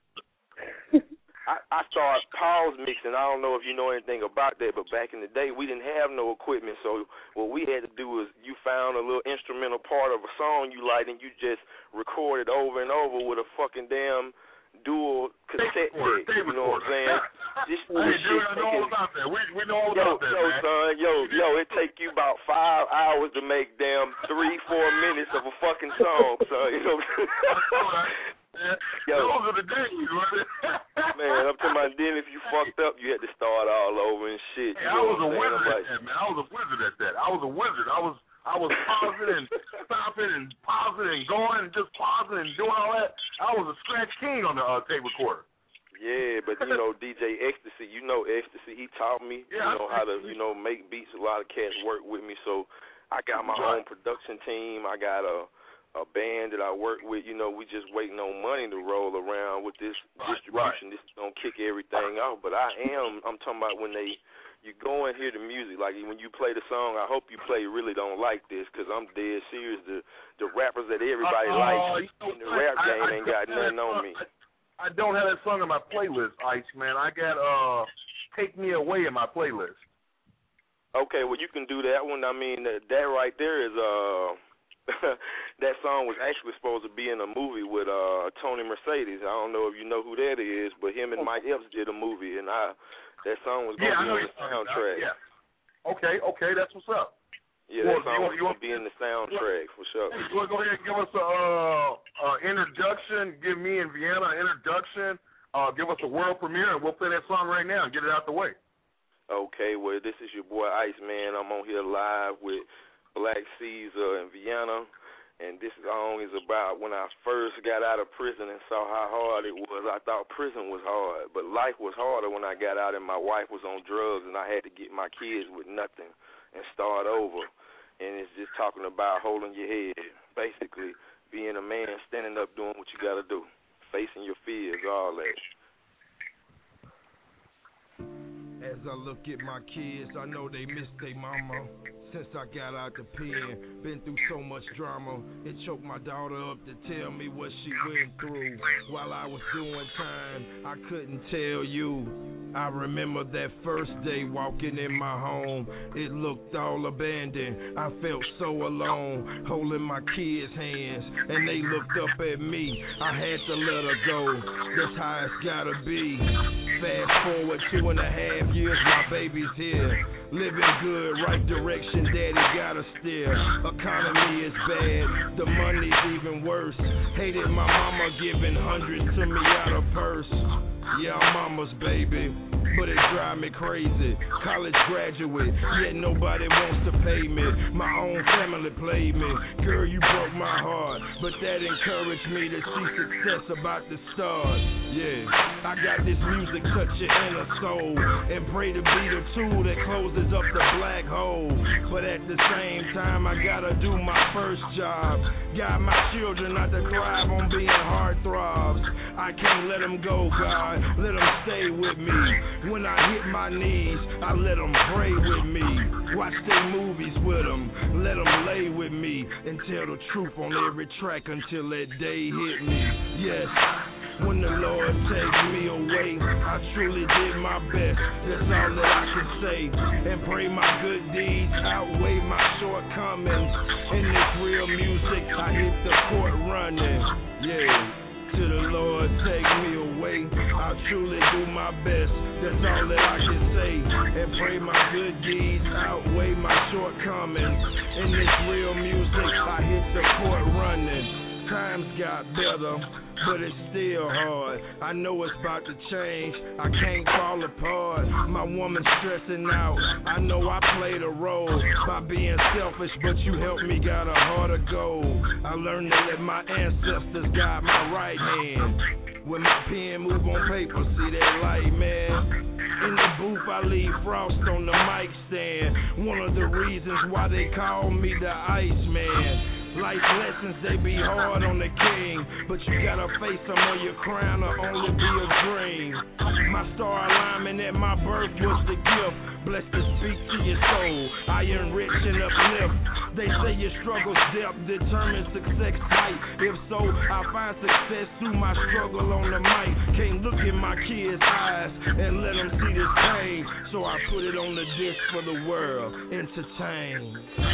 I started pause mixing. I don't know if you know anything about that, but back in the day, we didn't have no equipment, so what we had to do was you found a little instrumental part of a song you liked, and you just recorded over and over with a fucking damn dual cassette tape. You know what I'm saying? I know all about that. We know all about that, man. Son, it take you about 5 hours to make damn 3-4 minutes of a fucking song, son. You know. Those are the days, man. I'm talking about then if you fucked up, you had to start all over and shit. Hey, I was a wizard at that, man. I was a wizard at that. I was a wizard. I was pausing and stopping and pausing and going and just pausing and doing all that. I was a scratch king on the tape recorder. Yeah, but you know, DJ Ecstasy, you know Ecstasy, he taught me, how to, make beats. A lot of cats work with me, so I got my own production team. I got a band that I work with. You know, we just waiting on money to roll around with this distribution. This is gonna kick everything off. But I'm talking about when you go and hear the music, like when you play the song, I hope you play really don't like this, because I'm dead serious. The rappers that everybody likes in the rap game ain't got nothing on me. I don't have that song on my playlist, Ice, man. I got Take Me Away in my playlist. Okay, well, you can do that one. I mean, that right there is that song was actually supposed to be in a movie with Tony Mercedes. I don't know if you know who that is, but him and Mike Epps did a movie, and that song was going to be on the soundtrack. Okay, that's what's up. Yeah, that song was going to be in the soundtrack, for sure. Hey, you want to go ahead and give us an introduction, give me and Vienna an introduction, give us a world premiere, and we'll play that song right now and get it out the way. Okay, well, this is your boy Iceman. I'm on here live with Black Caesar and Vienna, and this song is about when I first got out of prison and saw how hard it was. I thought prison was hard, but life was harder when I got out and my wife was on drugs and I had to get my kids with nothing and start over. And it's just talking about holding your head, basically being a man, standing up, doing what you got to do, facing your fears, all that. As I look at my kids, I know they miss their mama. Since I got out the pen, been through so much drama. It choked my daughter up to tell me what she went through. While I was doing time, I couldn't tell you. I remember that first day walking in my home. It looked all abandoned. I felt so alone, holding my kids' hands, and they looked up at me. I had to let her go. That's how it's gotta be. Fast forward 2.5 years, my baby's here. Living good, right direction, daddy got us steer. Economy is bad, the money's even worse. Hated my mama giving hundreds to me out of purse. Yeah, I'm mama's baby, but it drive me crazy. College graduate, yet nobody wants to pay me. My own family played me. Girl, you broke my heart, but that encouraged me to see success about to start. Yeah, I got this music touch your inner soul, and pray to be the tool that closes up the black hole. But at the same time, I gotta do my first job. Got my children not to thrive on being heartthrobs. I can't let them go, God, let them stay with me. When I hit my knees, I let them pray with me. Watch their movies with them, let them lay with me, and tell the truth on every track until that day hit me. Yes, when the Lord takes me away, I truly did my best, that's all that I can say. And pray my good deeds outweigh my shortcomings. In this real music, I hit the court running. Yeah. To the Lord take me away, I truly do my best, that's all that I can say. And pray my good deeds outweigh my shortcomings. In this real music, I hit the court running. Times got better, but it's still hard. I know it's about to change, I can't fall apart. My woman's stressing out, I know I played a role by being selfish, but you helped me got a heart of gold. I learned to let my ancestors guide my right hand. When my pen move on paper, see that light, man. In the booth, I leave Frost on the mic stand. One of the reasons why they call me the Iceman. Life lessons, they be hard on the king, but you gotta face them or your crown will only be a dream. My star alignment at my birth was the gift, blessed to speak to your soul, I enrich and uplift. They say your struggle's depth determines success height. If so, I find success through my struggle on the mic. Can't look in my kids' eyes and let them see this pain, so I put it on the disc for the world, entertain.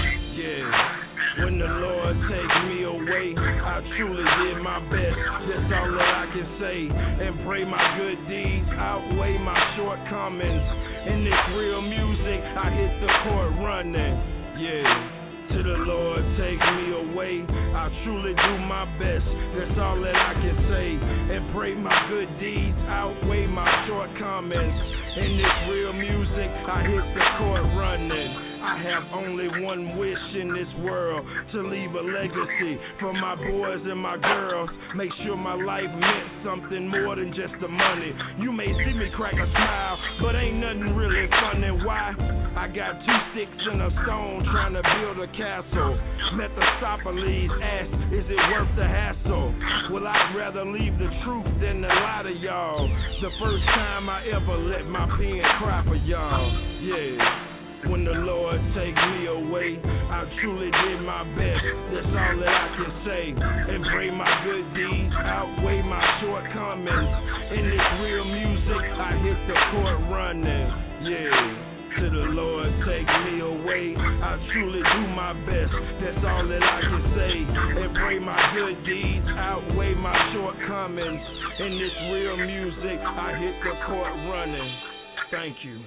Yeah, when the Lord take me away, I truly did my best, that's all that I can say. And pray my good deeds outweigh my shortcomings. In this real music, I hit the court running. Yeah. To the Lord take me away, I truly do my best, that's all that I can say. And pray my good deeds outweigh my shortcomings. In this real music, I hit the court running. I have only one wish in this world, to leave a legacy for my boys and my girls. Make sure my life meant something more than just the money. You may see me crack a smile, but ain't nothing really funny. Why? I got 2 sticks and a stone trying to build a castle. Mephistopheles asked, is it worth the hassle? Well, I'd rather leave the truth than to lie to y'all. The first time I ever let my pen cry for y'all. Yeah. When the Lord take me away, I truly did my best, that's all that I can say. And pray my good deeds outweigh my shortcomings. In this real music, I hit the court running. Yeah. To the Lord take me away, I truly do my best, that's all that I can say. And pray my good deeds outweigh my shortcomings. In this real music, I hit the court running. Thank you.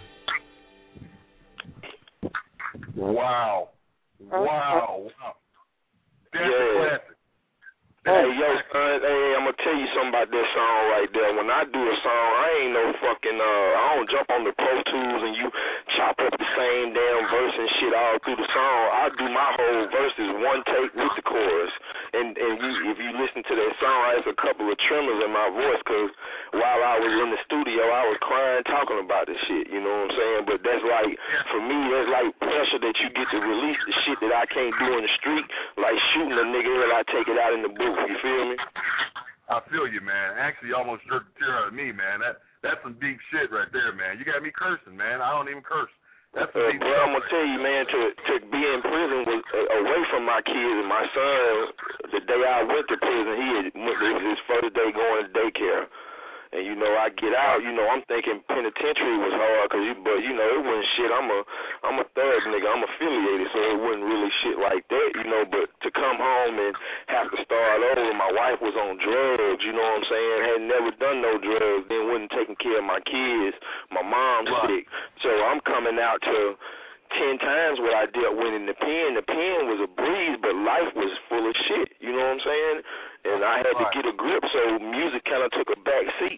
Wow. Wow. That's a classic. Hey, yo, son, hey, I'm gonna tell you something about that song right there. When I do a song, I ain't no fucking, I don't jump on the Pro Tools and you chop up the same damn verse and shit all through the song. I do my whole verses one take with the chorus. And you, if you listen to that song, I have a couple of tremors in my voice because while I was in the studio, I was crying talking about this shit, you know what I'm saying? But that's like, for me, that's like pressure that you get to release the shit that I can't do in the street, like shooting a nigga and I take it out in the booth, you feel me? I feel you, man. Actually, you almost jerked a tear out of me, man. That's some deep shit right there, man. You got me cursing, man. I don't even curse. That's bro, I'm gonna tell you, man, to be in prison was away from my kids and my son. The day I went to prison, it was his first day going to daycare. And, you know, I get out, you know, I'm thinking penitentiary was hard, but, you know, it wasn't shit. I'm a thug nigga. I'm affiliated, so it wasn't really shit like that, you know. But to come home and have to start over, my wife was on drugs, you know what I'm saying, had never done no drugs, then wasn't taking care of my kids. My mom's sick. So I'm coming out to 10 times what I dealt with in the pen. The pen was a breeze, but life was full of shit, you know what I'm saying? And I had to get a grip, so music kind of took a back seat.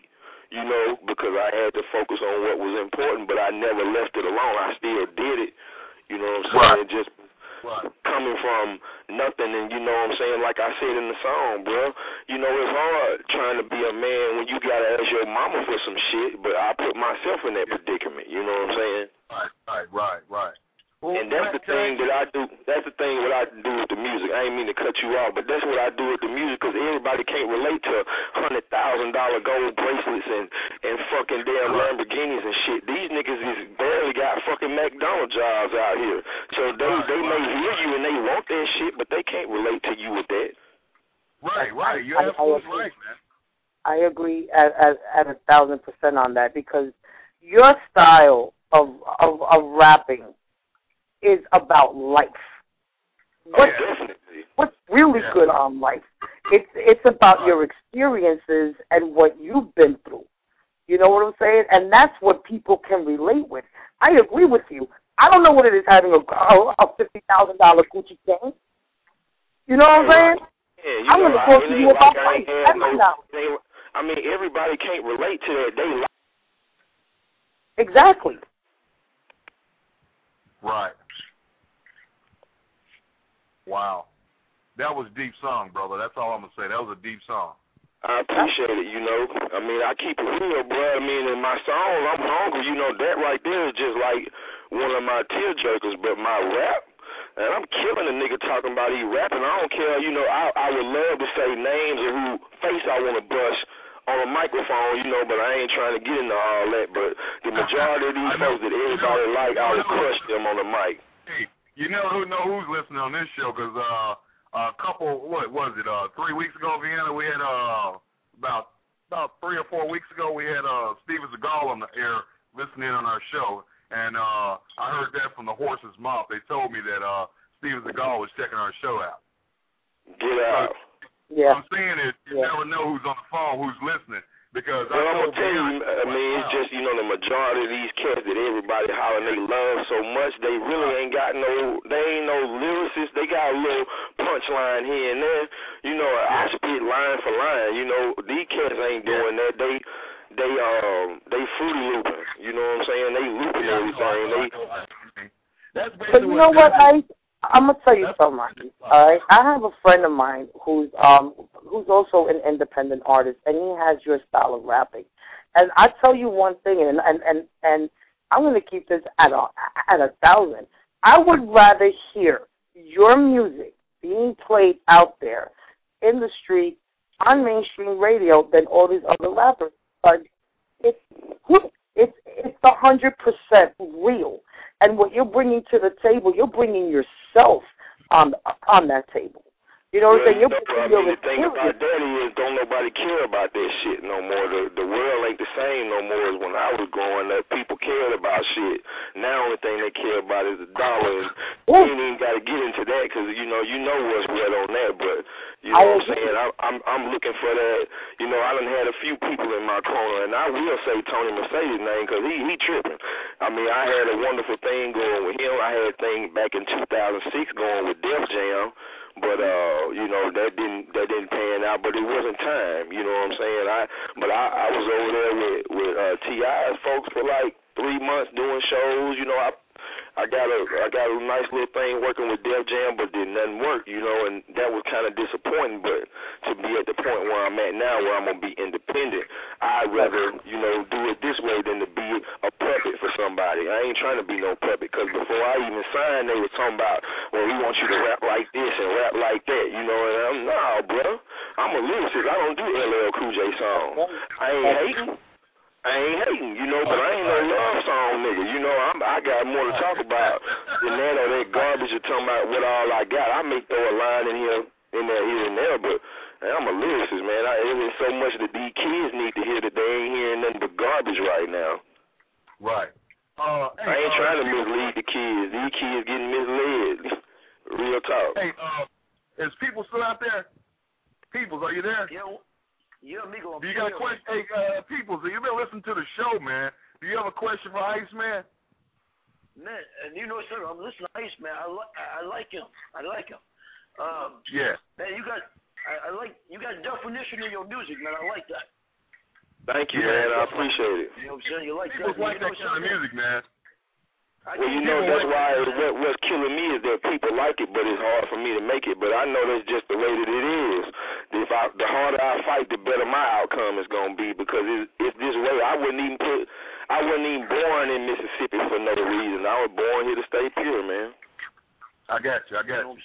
you know, because I had to focus on what was important, but I never left it alone. I still did it, you know what I'm saying? Right. Just coming from nothing, and you know what I'm saying, like I said in the song, bro, you know, it's hard trying to be a man when you got to ask your mama for some shit, but I put myself in that predicament, you know what I'm saying? Right. Well, and that's the thing that I do. That's the thing what I do with the music. I ain't mean to cut you off, but that's what I do with the music because everybody can't relate to $100,000 gold bracelets and fucking damn Lamborghinis and shit. These niggas is barely got fucking McDonald's jobs out here. So they may hear you and they want that shit, but they can't relate to you with that. Right. You're absolutely right, man. I agree at 1,000% on that because your style of rapping is about life. What's really good on life? It's about your experiences and what you've been through. You know what I'm saying? And that's what people can relate with. I agree with you. I don't know what it is having a $50,000 Gucci chain. You know what I'm saying? Yeah, I'm going to talk to you about life. I mean, everybody can't relate to that. They like. Exactly. Right. Wow. That was a deep song, brother. That's all I'm going to say. That was a deep song. I appreciate it, you know. I mean, I keep it real, bro. I mean, in my songs, I'm hungry. You know, that right there is just like one of my tear jerkers. But my rap, and I'm killing a nigga talking about he rapping. I don't care, you know, I would love to say names of who face I want to bust on a microphone, you know, but I ain't trying to get into all that. But the majority of these folks that everybody like, I would crush them on the mic. Hey, you never know who's listening on this show because a couple, what was it, 3 weeks ago, Vienna, we had about 3 or 4 weeks ago, we had Steven Seagal on the air listening on our show, and I heard that from the horse's mouth. They told me that Steven Seagal was checking our show out. Get out. Yeah. What I'm saying is you never know who's on the phone, who's listening. Because well, I'm going to tell you, I mean, it's just, you know, the majority of these cats that everybody hollering they love so much, they really ain't got they ain't no lyricists. They got a little punchline here and there. You know, I spit line for line. You know, these cats ain't doing that. They fruity looping. You know what I'm saying? They looping everything. That's but you know what, I'm gonna tell you something. All right, I have a friend of mine who's also an independent artist, and he has your style of rapping. And I tell you one thing, and I'm gonna keep this at 1,000. I would rather hear your music being played out there in the street on mainstream radio than all these other rappers. But it's 100% real. And what you're bringing to the table, you're bringing yourself on that table. You know what I'm saying? The thing about that is don't nobody care about that shit no more. The world ain't the same no more as when I was growing up. People cared about shit. Now the only thing they care about is the dollar. And you ain't even got to get into that because, you know what's wet on that. But, you know what I'm saying? I'm looking for that. You know, I done had a few people in my corner, and I will say Tony Mercedes' name because he tripping. I mean, I had a wonderful thing going with him. I had a thing back in 2006 going with Def Jam. But you know, that didn't pan out, but it wasn't time, you know what I'm saying? I was over there with T.I.'s folks for like 3 months doing shows, you know. I got a nice little thing working with Def Jam, but did nothing work, you know, and that was kind of disappointing. But to be at the point where I'm at now, where I'm gonna be independent, I'd rather, you know, do it this way than to be a puppet for somebody. I ain't trying to be no puppet, because before I even signed, they were talking about, well, we want you to rap like this and rap like that, you know. And I'm, nah, bro, I'm a lyricist. I don't do LL Cool J songs. I ain't hating, you know, but I ain't no love song nigga. You know, I got more to talk about than that or that garbage you're talking about what all I got. I may throw a line in there, and there, but I'm a lyricist, man. There's so much that these kids need to hear that they ain't hearing nothing but garbage right now. Right. I ain't trying to mislead the kids. These kids getting misled. Real talk. Hey, is people still out there? Peoples, are you there? Yeah, amigo. Do you got a question? Hey, Peoples, you've been listening to the show, man. Do you have a question for Iceman? Man, and you know, sir, I'm listening to Iceman. I like him. Yeah. Man, you got definition in your music, man. I like that. Thank you, man. I appreciate it. You know what I'm saying? You like People that? like that kind of music, man. Well, you know, that's why what's killing me is that people like it, but it's hard for me to make it. But I know that's just the way that it is. The harder I fight, the better my outcome is gonna be. Because it's this way. I wasn't even born in Mississippi for no reason. I was born here to stay pure, man. I got you.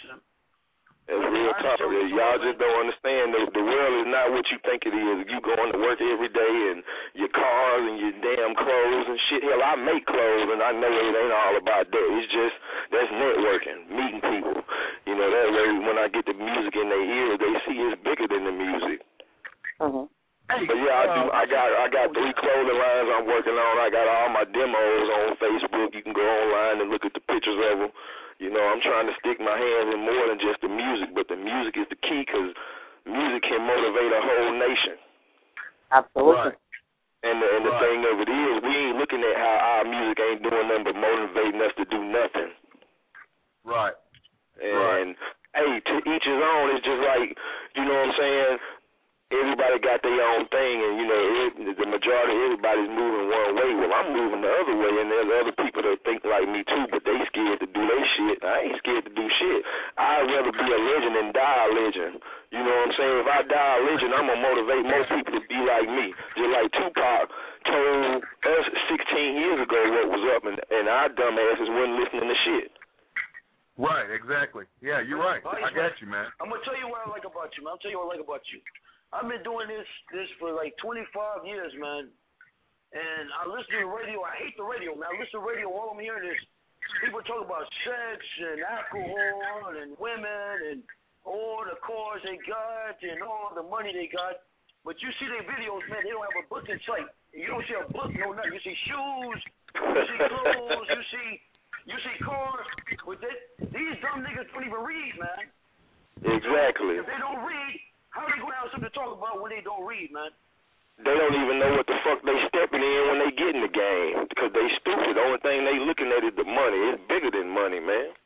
It's real tough. Y'all just don't understand. The world is not what you think it is. You going to work every day and your cars and your damn clothes and shit. Hell, I make clothes and I know it ain't all about that. It's just, that's networking, meeting people. You know, that way when I get the music in their ears, they see it's bigger than the music. Uh-huh. But yeah, I got 3 clothing lines I'm working on. I got all my demos on Facebook. You can go online and look at the pictures of them. You know, I'm trying to stick my hands in more than just the music, but the music is the key because music can motivate a whole nation. Absolutely. Right. And the thing of it is, we ain't looking at how our music ain't doing nothing but motivating us to do nothing. Right. And, hey, to each his own. It's just like, you know what I'm saying, everybody got their own thing, and, you know, the majority of everybody's moving one way. Well, I'm moving the other way, and there's other people that think like me, too, but they scared to do their shit. I ain't scared to do shit. I'd rather be a legend than die a legend. You know what I'm saying? If I die a legend, I'm going to motivate most people to be like me. Just like Tupac told us 16 years ago what was up, and our dumbasses wasn't listening to shit. Right, exactly. Yeah, you're right. I got you, man. I'm going to tell you what I like about you, man. I'll tell you what I like about you. I've been doing this for like 25 years, man. And I listen to the radio. I hate the radio, man. I listen to the radio. All I'm hearing is people talk about sex and alcohol and women and all the cars they got and all the money they got. But you see their videos, man, they don't have a book in sight. You don't see a book, no nothing. You see shoes, you see clothes, you see cars. But these dumb niggas don't even read, man. Exactly. If they don't read, how they gonna have something to talk about when they don't read, man? They don't even know what the fuck they stepping in when they get in the game because they stupid. The only thing they looking at is the money. It's bigger than money, man.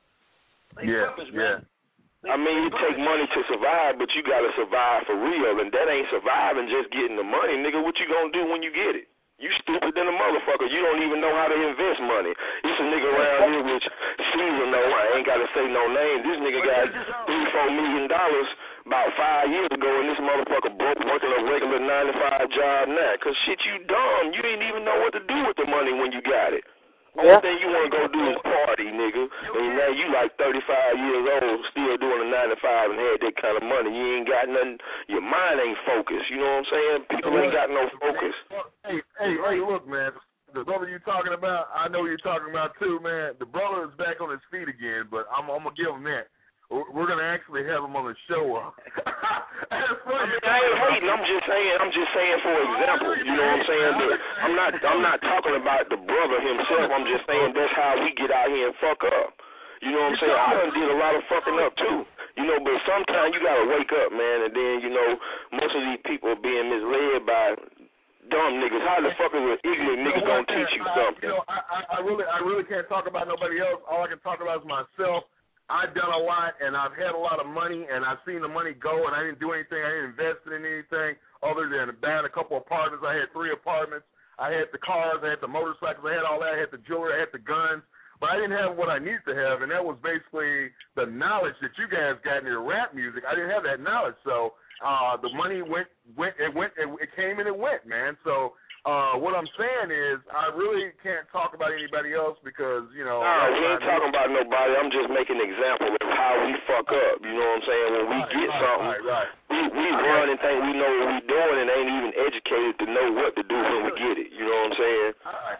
Man. I mean, you take money to survive, but you got to survive for real, and that ain't surviving just getting the money. Nigga, what you going to do when you get it? You stupid than a motherfucker. You don't even know how to invest money. It's a nigga around here which Caesar know. I ain't got to say no name. This nigga got $3-4 million about 5 years ago, and this motherfucker broke working a regular 9-to-5 job now. Because shit, you dumb. You didn't even know what to do with the money when you got it. Only thing you want to go do is party, nigga. And now you like 35 years old, still doing a 9-to-5 and had that kind of money. You ain't got nothing. Your mind ain't focused. You know what I'm saying? People ain't got no focus. Hey, look, man. The brother you talking about, I know you're talking about too, man. The brother is back on his feet again, but I'm going to give him that. We're going to actually have him on the show. I ain't hating. I'm just saying for example. You know what I'm saying? But I'm not talking about the brother himself. I'm just saying that's how we get out here and fuck up. You know what I'm saying? I done did a lot of fucking up too. You know, but sometimes you got to wake up, man, and then, you know, most of these people are being misled by dumb niggas. How the fuck is an ignorant nigga gonna teach you something? You know, I really can't talk about nobody else. All I can talk about is myself. I've done a lot, and I've had a lot of money, and I've seen the money go, and I didn't do anything. I didn't invest in anything other than buying a couple apartments. I had 3 apartments. I had the cars. I had the motorcycles. I had all that. I had the jewelry. I had the guns. But I didn't have what I needed to have, and that was basically the knowledge that you guys got in your rap music. I didn't have that knowledge, so the money it came and it went, man. So what I'm saying is I really can't talk about anybody else because, you know. No, we ain't talking about nobody. I'm just making an example of how we fuck up. You know what I'm saying? When we get something, we run and think we know what we're doing and ain't even educated to know what to do when we get it. You know what I'm saying?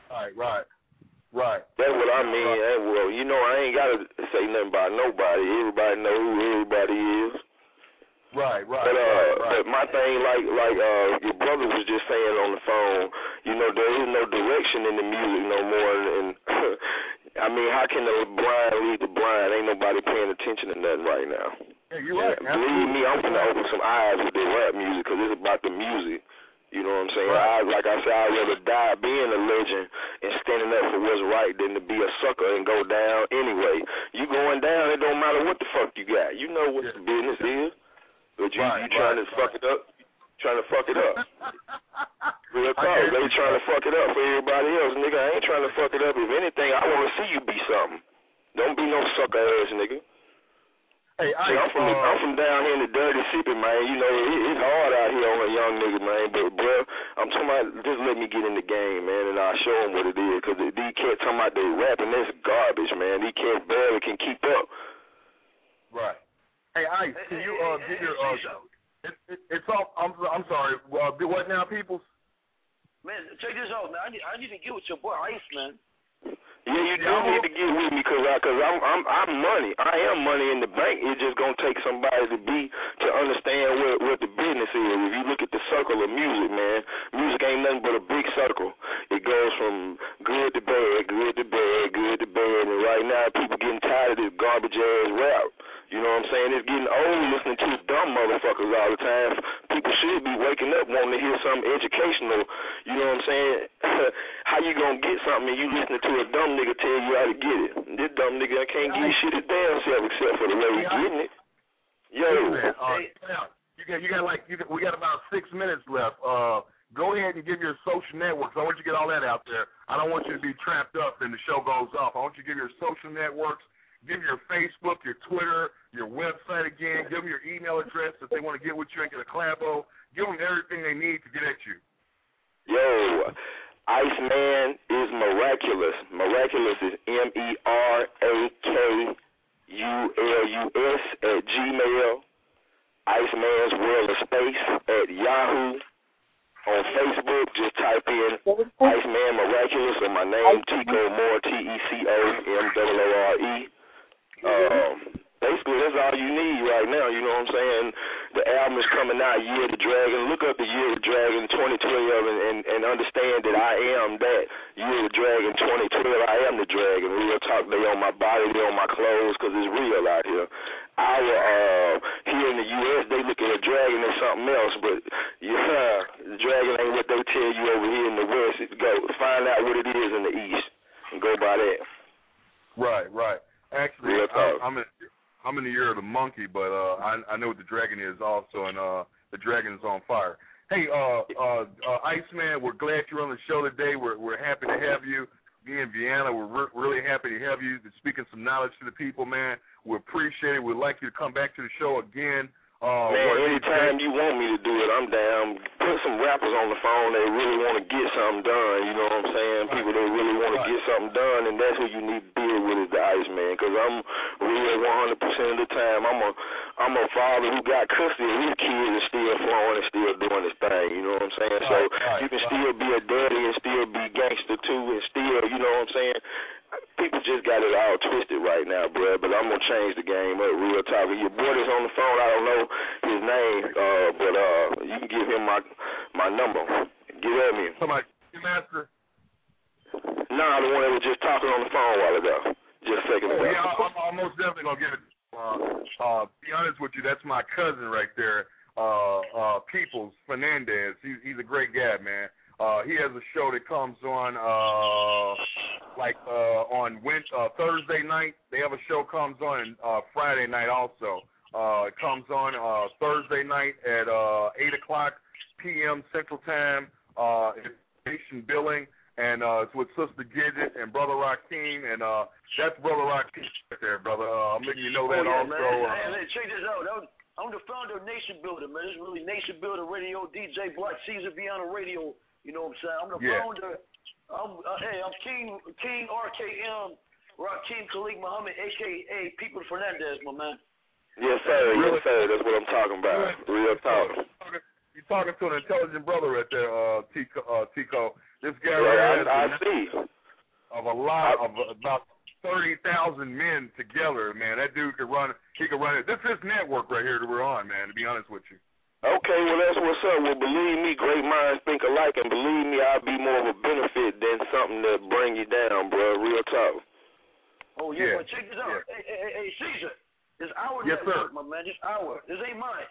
Right. That's what I mean. Well, you know, I ain't got to say nothing about nobody. Everybody know who everybody is. Right. But my thing, like your brother was just saying on the phone, you know, there is no direction in the music no more. And I mean, how can the blind lead the blind? Ain't nobody paying attention to nothing right now. Yeah, you're right. Believe me, I'm going to open some eyes with the rap music because it's about the music. You know what I'm saying? Right. Like I said, I'd rather die being a legend and standing up for what's right than to be a sucker and go down anyway. You going down, it don't matter what the fuck you got. You know what the business is. But you trying to fuck it up? Trying to fuck it up. Real a young nigga, man. But, bro, I'm talking about just let me get in the game, man, and I'll show them what it is. Because these cats talking about they rapping, that's garbage, man. These cats barely can keep up. Right. Hey, Ice, can you get your it's all. I'm sorry. What now, peoples? Man, check this out, man. I need to get with your boy Ice, man. Yeah, you do need to get with me because I'm money. I am money in the bank. It's just gonna take somebody to understand what the business is. If you look at the circle of music, man, music ain't nothing but a big circle. It goes from good to bad, good to bad, good to bad, and right now people getting tired of this garbage ass rap. You know what I'm saying? It's getting old listening to dumb motherfuckers all the time. People should be waking up wanting to hear something educational. You know what I'm saying? How you gonna get something and you listening to a dumb nigga tell you how to get it? This dumb nigga can't get shit his damn self except for the way he's getting it. Yo. We got about 6 minutes left. Go ahead and give your social networks. I want you to get all that out there. I don't want you to be trapped up and the show goes off. I want you to give your social networks. Give your Facebook, your Twitter, your website again. Give them your email address if they want to get with you and get a collabo. Give them everything they need to get at you. Yo, Iceman is miraculous. Miraculous is MERAKULUS at Gmail. Iceman's World of Space at Yahoo. On Facebook, just type in Iceman Miraculous or my name, Tico Moore, TECOMOORE. Basically, that's all you need right now. You know what I'm saying? The album is coming out, Year of the Dragon. Look up the Year of the Dragon 2012 and understand that I am that Year of the Dragon 2012. I am the dragon. Real talk. They on my body, they on my clothes, because it's real out here. Here in the U.S., they look at a dragon as something else, but the dragon ain't what they tell you over here in the West. Go find out what it is in the East and go by that. Right. Actually, I'm in the year of the monkey, but I know what the dragon is also, and the dragon is on fire. Hey, Iceman, we're glad you're on the show today. We're happy to have you. Me and Vienna, we're really happy to have you speaking some knowledge to the people, man. We appreciate it. We'd like you to come back to the show again. Man, anytime you want me to do it, I'm down. Put some rappers on the phone that really want to get something done, you know what I'm saying? People that really want to get something done, and that's who you need to deal with is the Iceman, because I'm real 100% of the time. I'm a father who got custody of his kids and still flowing and still doing his thing, you know what I'm saying? So you can still be a daddy and still be gangster too, and still, you know what I'm saying? People just got it all twisted right now, bro, but I'm going to change the game up, real talk. Your boy that's on the phone, I don't know his name, but you can give him my number. Get at me. Somebody, Master? Nah, the one that was just talking on the phone a while ago. Just a second ago. Yeah, I'm most definitely going to give it. Be honest with you, that's my cousin right there, Peoples Fernandez. He's a great guy, man. He has a show that comes on on Thursday night. They have a show comes on Friday night also. It comes on Thursday night at 8:00 p.m. Central Time. It's Nation Billing, and it's with Sister Gidget and Brother Rakeem, and that's Brother Rakeem right there, brother. I'm letting you know that also. Man. Hey, check this out. I'm the founder of Nation Builder, man. This is really Nation Builder Radio, DJ Black Caesar Vienna Radio. You know what I'm saying? I'm the founder. I'm King RKM, Rakeem Khalik Muhammad, a.k.a. People Fernandez, my man. Yes, sir. Yes, sir. That's what I'm talking about. Real talk. You're talking to an intelligent brother right there, Tico. This guy I see. Of about 30,000 men together, man. That dude could run. He could run it. This is network right here that we're on, man. To be honest with you. Okay, well, that's what's up. Well, believe me, great minds think alike, and believe me, I'll be more of a benefit than something that bring you down, bro. Real talk. Oh, yeah, but check this out. Yeah. Hey, Caesar, this our network, my man. This our. This ain't mine.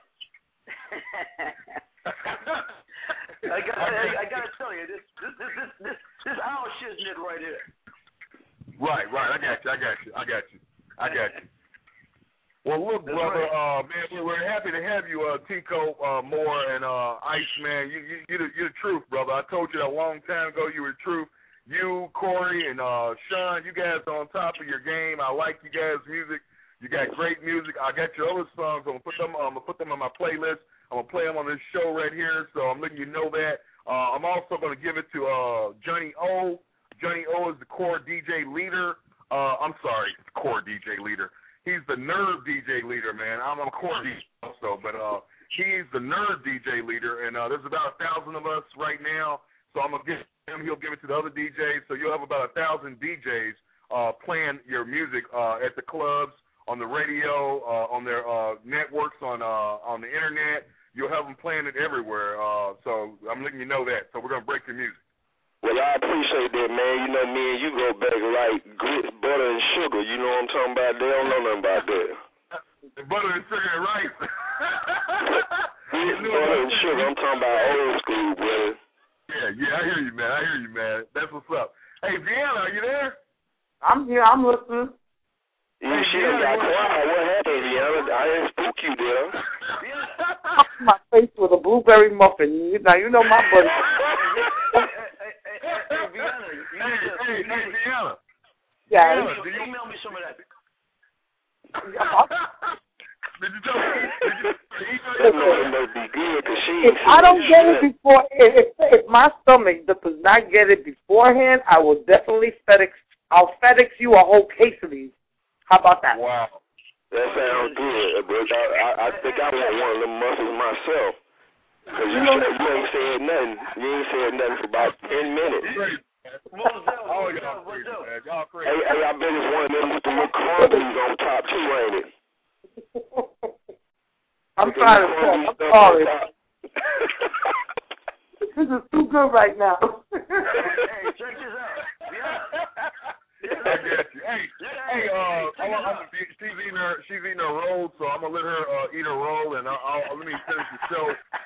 I gotta tell you, this our shiznit right here. Right. I got you. Well, look, brother, man, we're happy to have you, Tico Moore and Iceman. You're the truth, brother. I told you that a long time ago. You were the truth. You, Corey, and Sean, you guys are on top of your game. I like you guys' music. You got great music. I got your other songs. I'm gonna put them on my playlist. I'm gonna play them on this show right here. So I'm letting you know that. I'm also gonna give it to Johnny O. Johnny O is the core DJ leader. I'm sorry, core DJ leader. He's the nerd DJ leader, man. I'm a core DJ also, but he's the nerd DJ leader, and there's about 1,000 of us right now. So I'm gonna give him. He'll give it to the other DJs. So you'll have about 1,000 DJs playing your music at the clubs, on the radio, on their networks, on the internet. You'll have them playing it everywhere. So I'm letting you know that. So we're gonna break your music. Well, I appreciate that, man. You know, me and you go back like grits, butter, and sugar. You know what I'm talking about? They don't know nothing about that. Butter and sugar and rice. Grits, butter, and sugar. I'm talking about old school, brother. Yeah, I hear you, man. That's what's up. Hey, Vienna, are you there? I'm here. I'm listening. Yeah, she done got quiet. What happened, Vienna? I didn't spook you there. My face with a blueberry muffin. Now, you know my buddy. Hey, Vienna. Yeah. Email me some of that. Did you tell me? If I don't get it before, if my stomach does not get it beforehand, I will definitely I'll FedEx you a whole case of these. How about that? Wow. That sounds good, but I think I want one of them muffins myself. Because you ain't said nothing. You ain't said nothing for about 10 minutes. Y'all crazy. Hey, I bet it's one of them with the little crumblies on top too, ain't it? I'm trying to talk. I'm sorry. This is too good right now. Hey, check this out. I got you. She's eating her roll, so I'm gonna let her eat her roll, and I'll let me finish the show.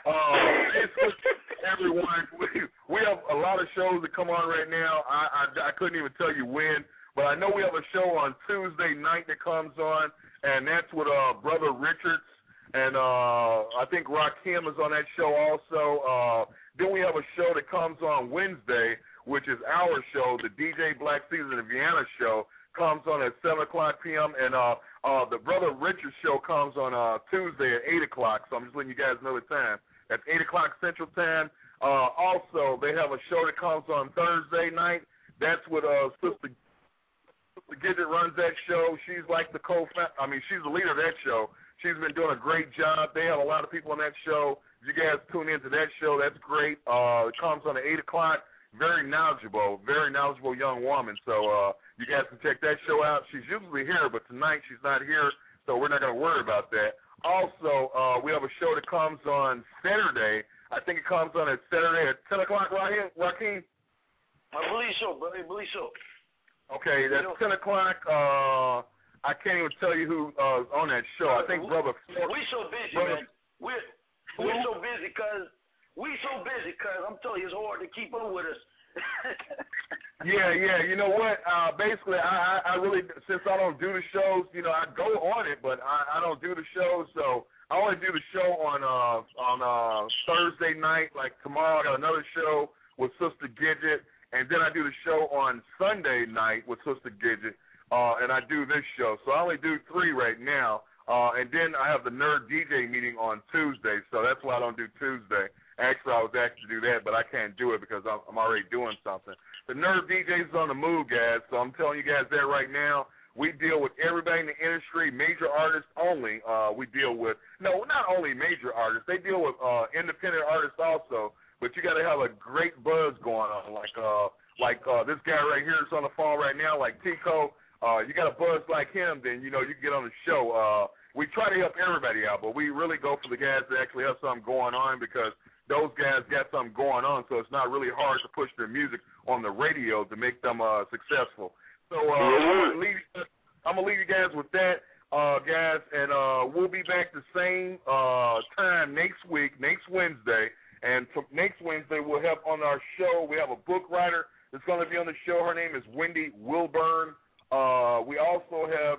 Everyone, we have a lot of shows that come on right now. I couldn't even tell you when, but I know we have a show on Tuesday night that comes on, and that's with Brother Richards, and I think Rakim is on that show also. Then we have a show that comes on Wednesday, which is our show, the DJ Black Season of Vienna show, comes on at 7 o'clock p.m., and the Brother Richards show comes on Tuesday at 8 o'clock, so I'm just letting you guys know the time. That's 8 o'clock Central Time. Also, they have a show that comes on Thursday night. That's with Sister Gidget runs that show. She's like she's the leader of that show. She's been doing a great job. They have a lot of people on that show. If you guys tune into that show, that's great. It comes on at 8 o'clock. Very knowledgeable young woman. So you guys can check that show out. She's usually here, but tonight she's not here, so we're not going to worry about that. Also, we have a show that comes on Saturday. I think it comes on at Saturday at 10 o'clock, Rakim? I believe so, brother. I believe so. Okay, that's 10 o'clock. I can't even tell you who's on that show. I think Brother Ford. We're so busy, man. We're so busy because I'm telling you, it's hard to keep up with us. Yeah. You know what? Basically, I really, since I don't do the shows, I go on it, but I don't do the shows. So I only do the show on Thursday night. Like tomorrow, I got another show with Sister Gidget, and then I do the show on Sunday night with Sister Gidget, and I do this show. So I only do 3 right now. And then I have the Nerd DJ meeting on Tuesday, so that's why I don't do Tuesday. Actually, I was asked to do that, but I can't do it because I'm already doing something. The Nerd DJ is on the move, guys, so I'm telling you guys that right now. We deal with everybody in the industry, major artists only. We deal with, no, not only major artists. They deal with independent artists also, but you got to have a great buzz going on. Like this guy right here is on the phone right now, like Tico. You got a buzz like him, then, you can get on the show. We try to help everybody out, but we really go for the guys that actually have something going on because those guys got something going on, so it's not really hard to push their music on the radio to make them successful. So I'm going to leave you guys with that, guys, and we'll be back the same time next week, next Wednesday. And next Wednesday we'll have on our show, we have a book writer that's going to be on the show. Her name is Wendy Wilburn. We also have,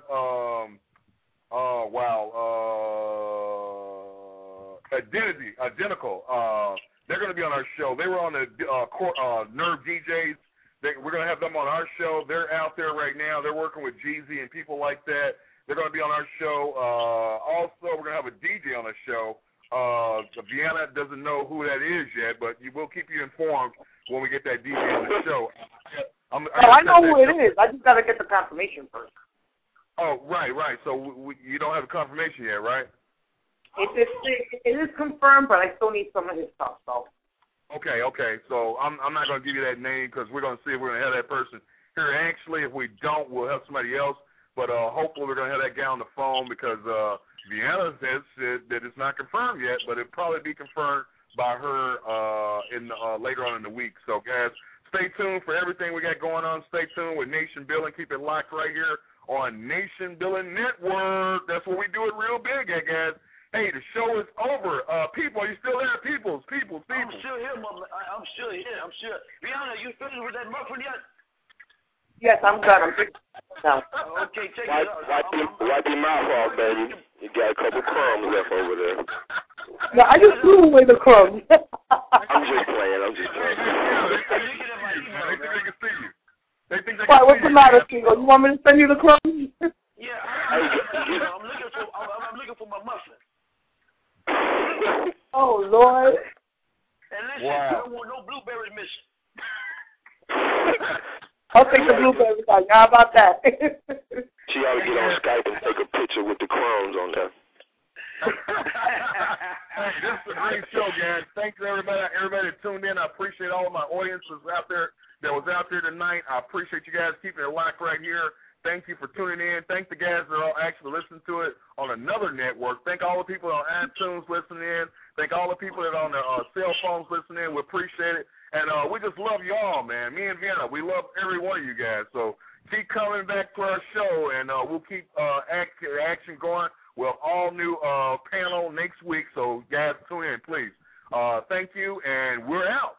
Identical. They're going to be on our show. They were on the Nerve DJs. We're going to have them on our show. They're out there right now. They're working with Jeezy and people like that. They're going to be on our show. Also, we're going to have a DJ on the show. Vienna doesn't know who that is yet, but we'll keep you informed when we get that DJ on the show. I know who it is. I just got to get the confirmation first. Oh, right. So you don't have a confirmation yet, right? It is confirmed, but I still need some of his stuff. So. Okay. So I'm not going to give you that name because we're going to see if we're going to have that person here. Actually, if we don't, we'll have somebody else. But hopefully we're going to have that guy on the phone because Vienna said that it's not confirmed yet, but it'll probably be confirmed by her later on in the week. So, guys, stay tuned for everything we got going on. Stay tuned with Nation Billing. Keep it locked right here on Nation Billing Network. That's where we do it real big, guys. Hey, the show is over. People, are you still there? People. I'm still here, I'm still here. Vienna, you finished with that muffin yet? Yes, I'm done. Okay, take it out. Wipe your mouth off, baby. You got a couple crumbs left over there. No, I just threw away the crumbs. I'm just playing. They think they can see you. They think they can see you. Why, what's the matter, Tingo? You want me to send you the crumbs? Yeah, I'm looking for my muffin. Oh, Lord. And listen, I don't want no blueberries missing. I'll take the blueberries out. How about that? She ought to get on Skype and take a picture with the crumbs on there. Hey, this is a great show, guys. Thank you, everybody that tuned in. I appreciate all of my audiences out there that was out there tonight. I appreciate you guys keeping it locked right here. Thank you for tuning in. Thank the guys that are actually listening to it on another network. Thank all the people on iTunes listening in. Thank all the people that are on their cell phones listening in. We appreciate it. And we just love y'all, man. Me and Vienna, we love every one of you guys. So keep coming back to our show, and we'll keep action going. We'll all new panel next week. So, guys, tune in, please. Thank you, and we're out.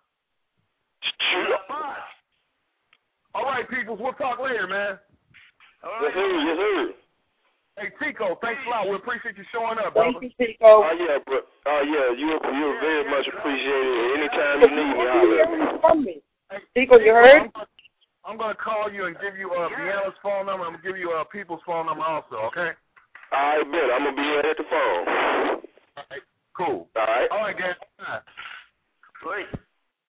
All right, peoples, we'll talk later, man. Yes, sir. Hey, Tico, thanks a lot. We appreciate you showing up, brother. Thank you, Tico. You're very much appreciated. Anytime you need me, holler. Tico, you heard? I'm going to call you and give you Vienna's phone number. I'm going to give you people's phone number also, okay? I bet. I'm going to be right at the phone. All right, cool. All right. All right, guys. Great.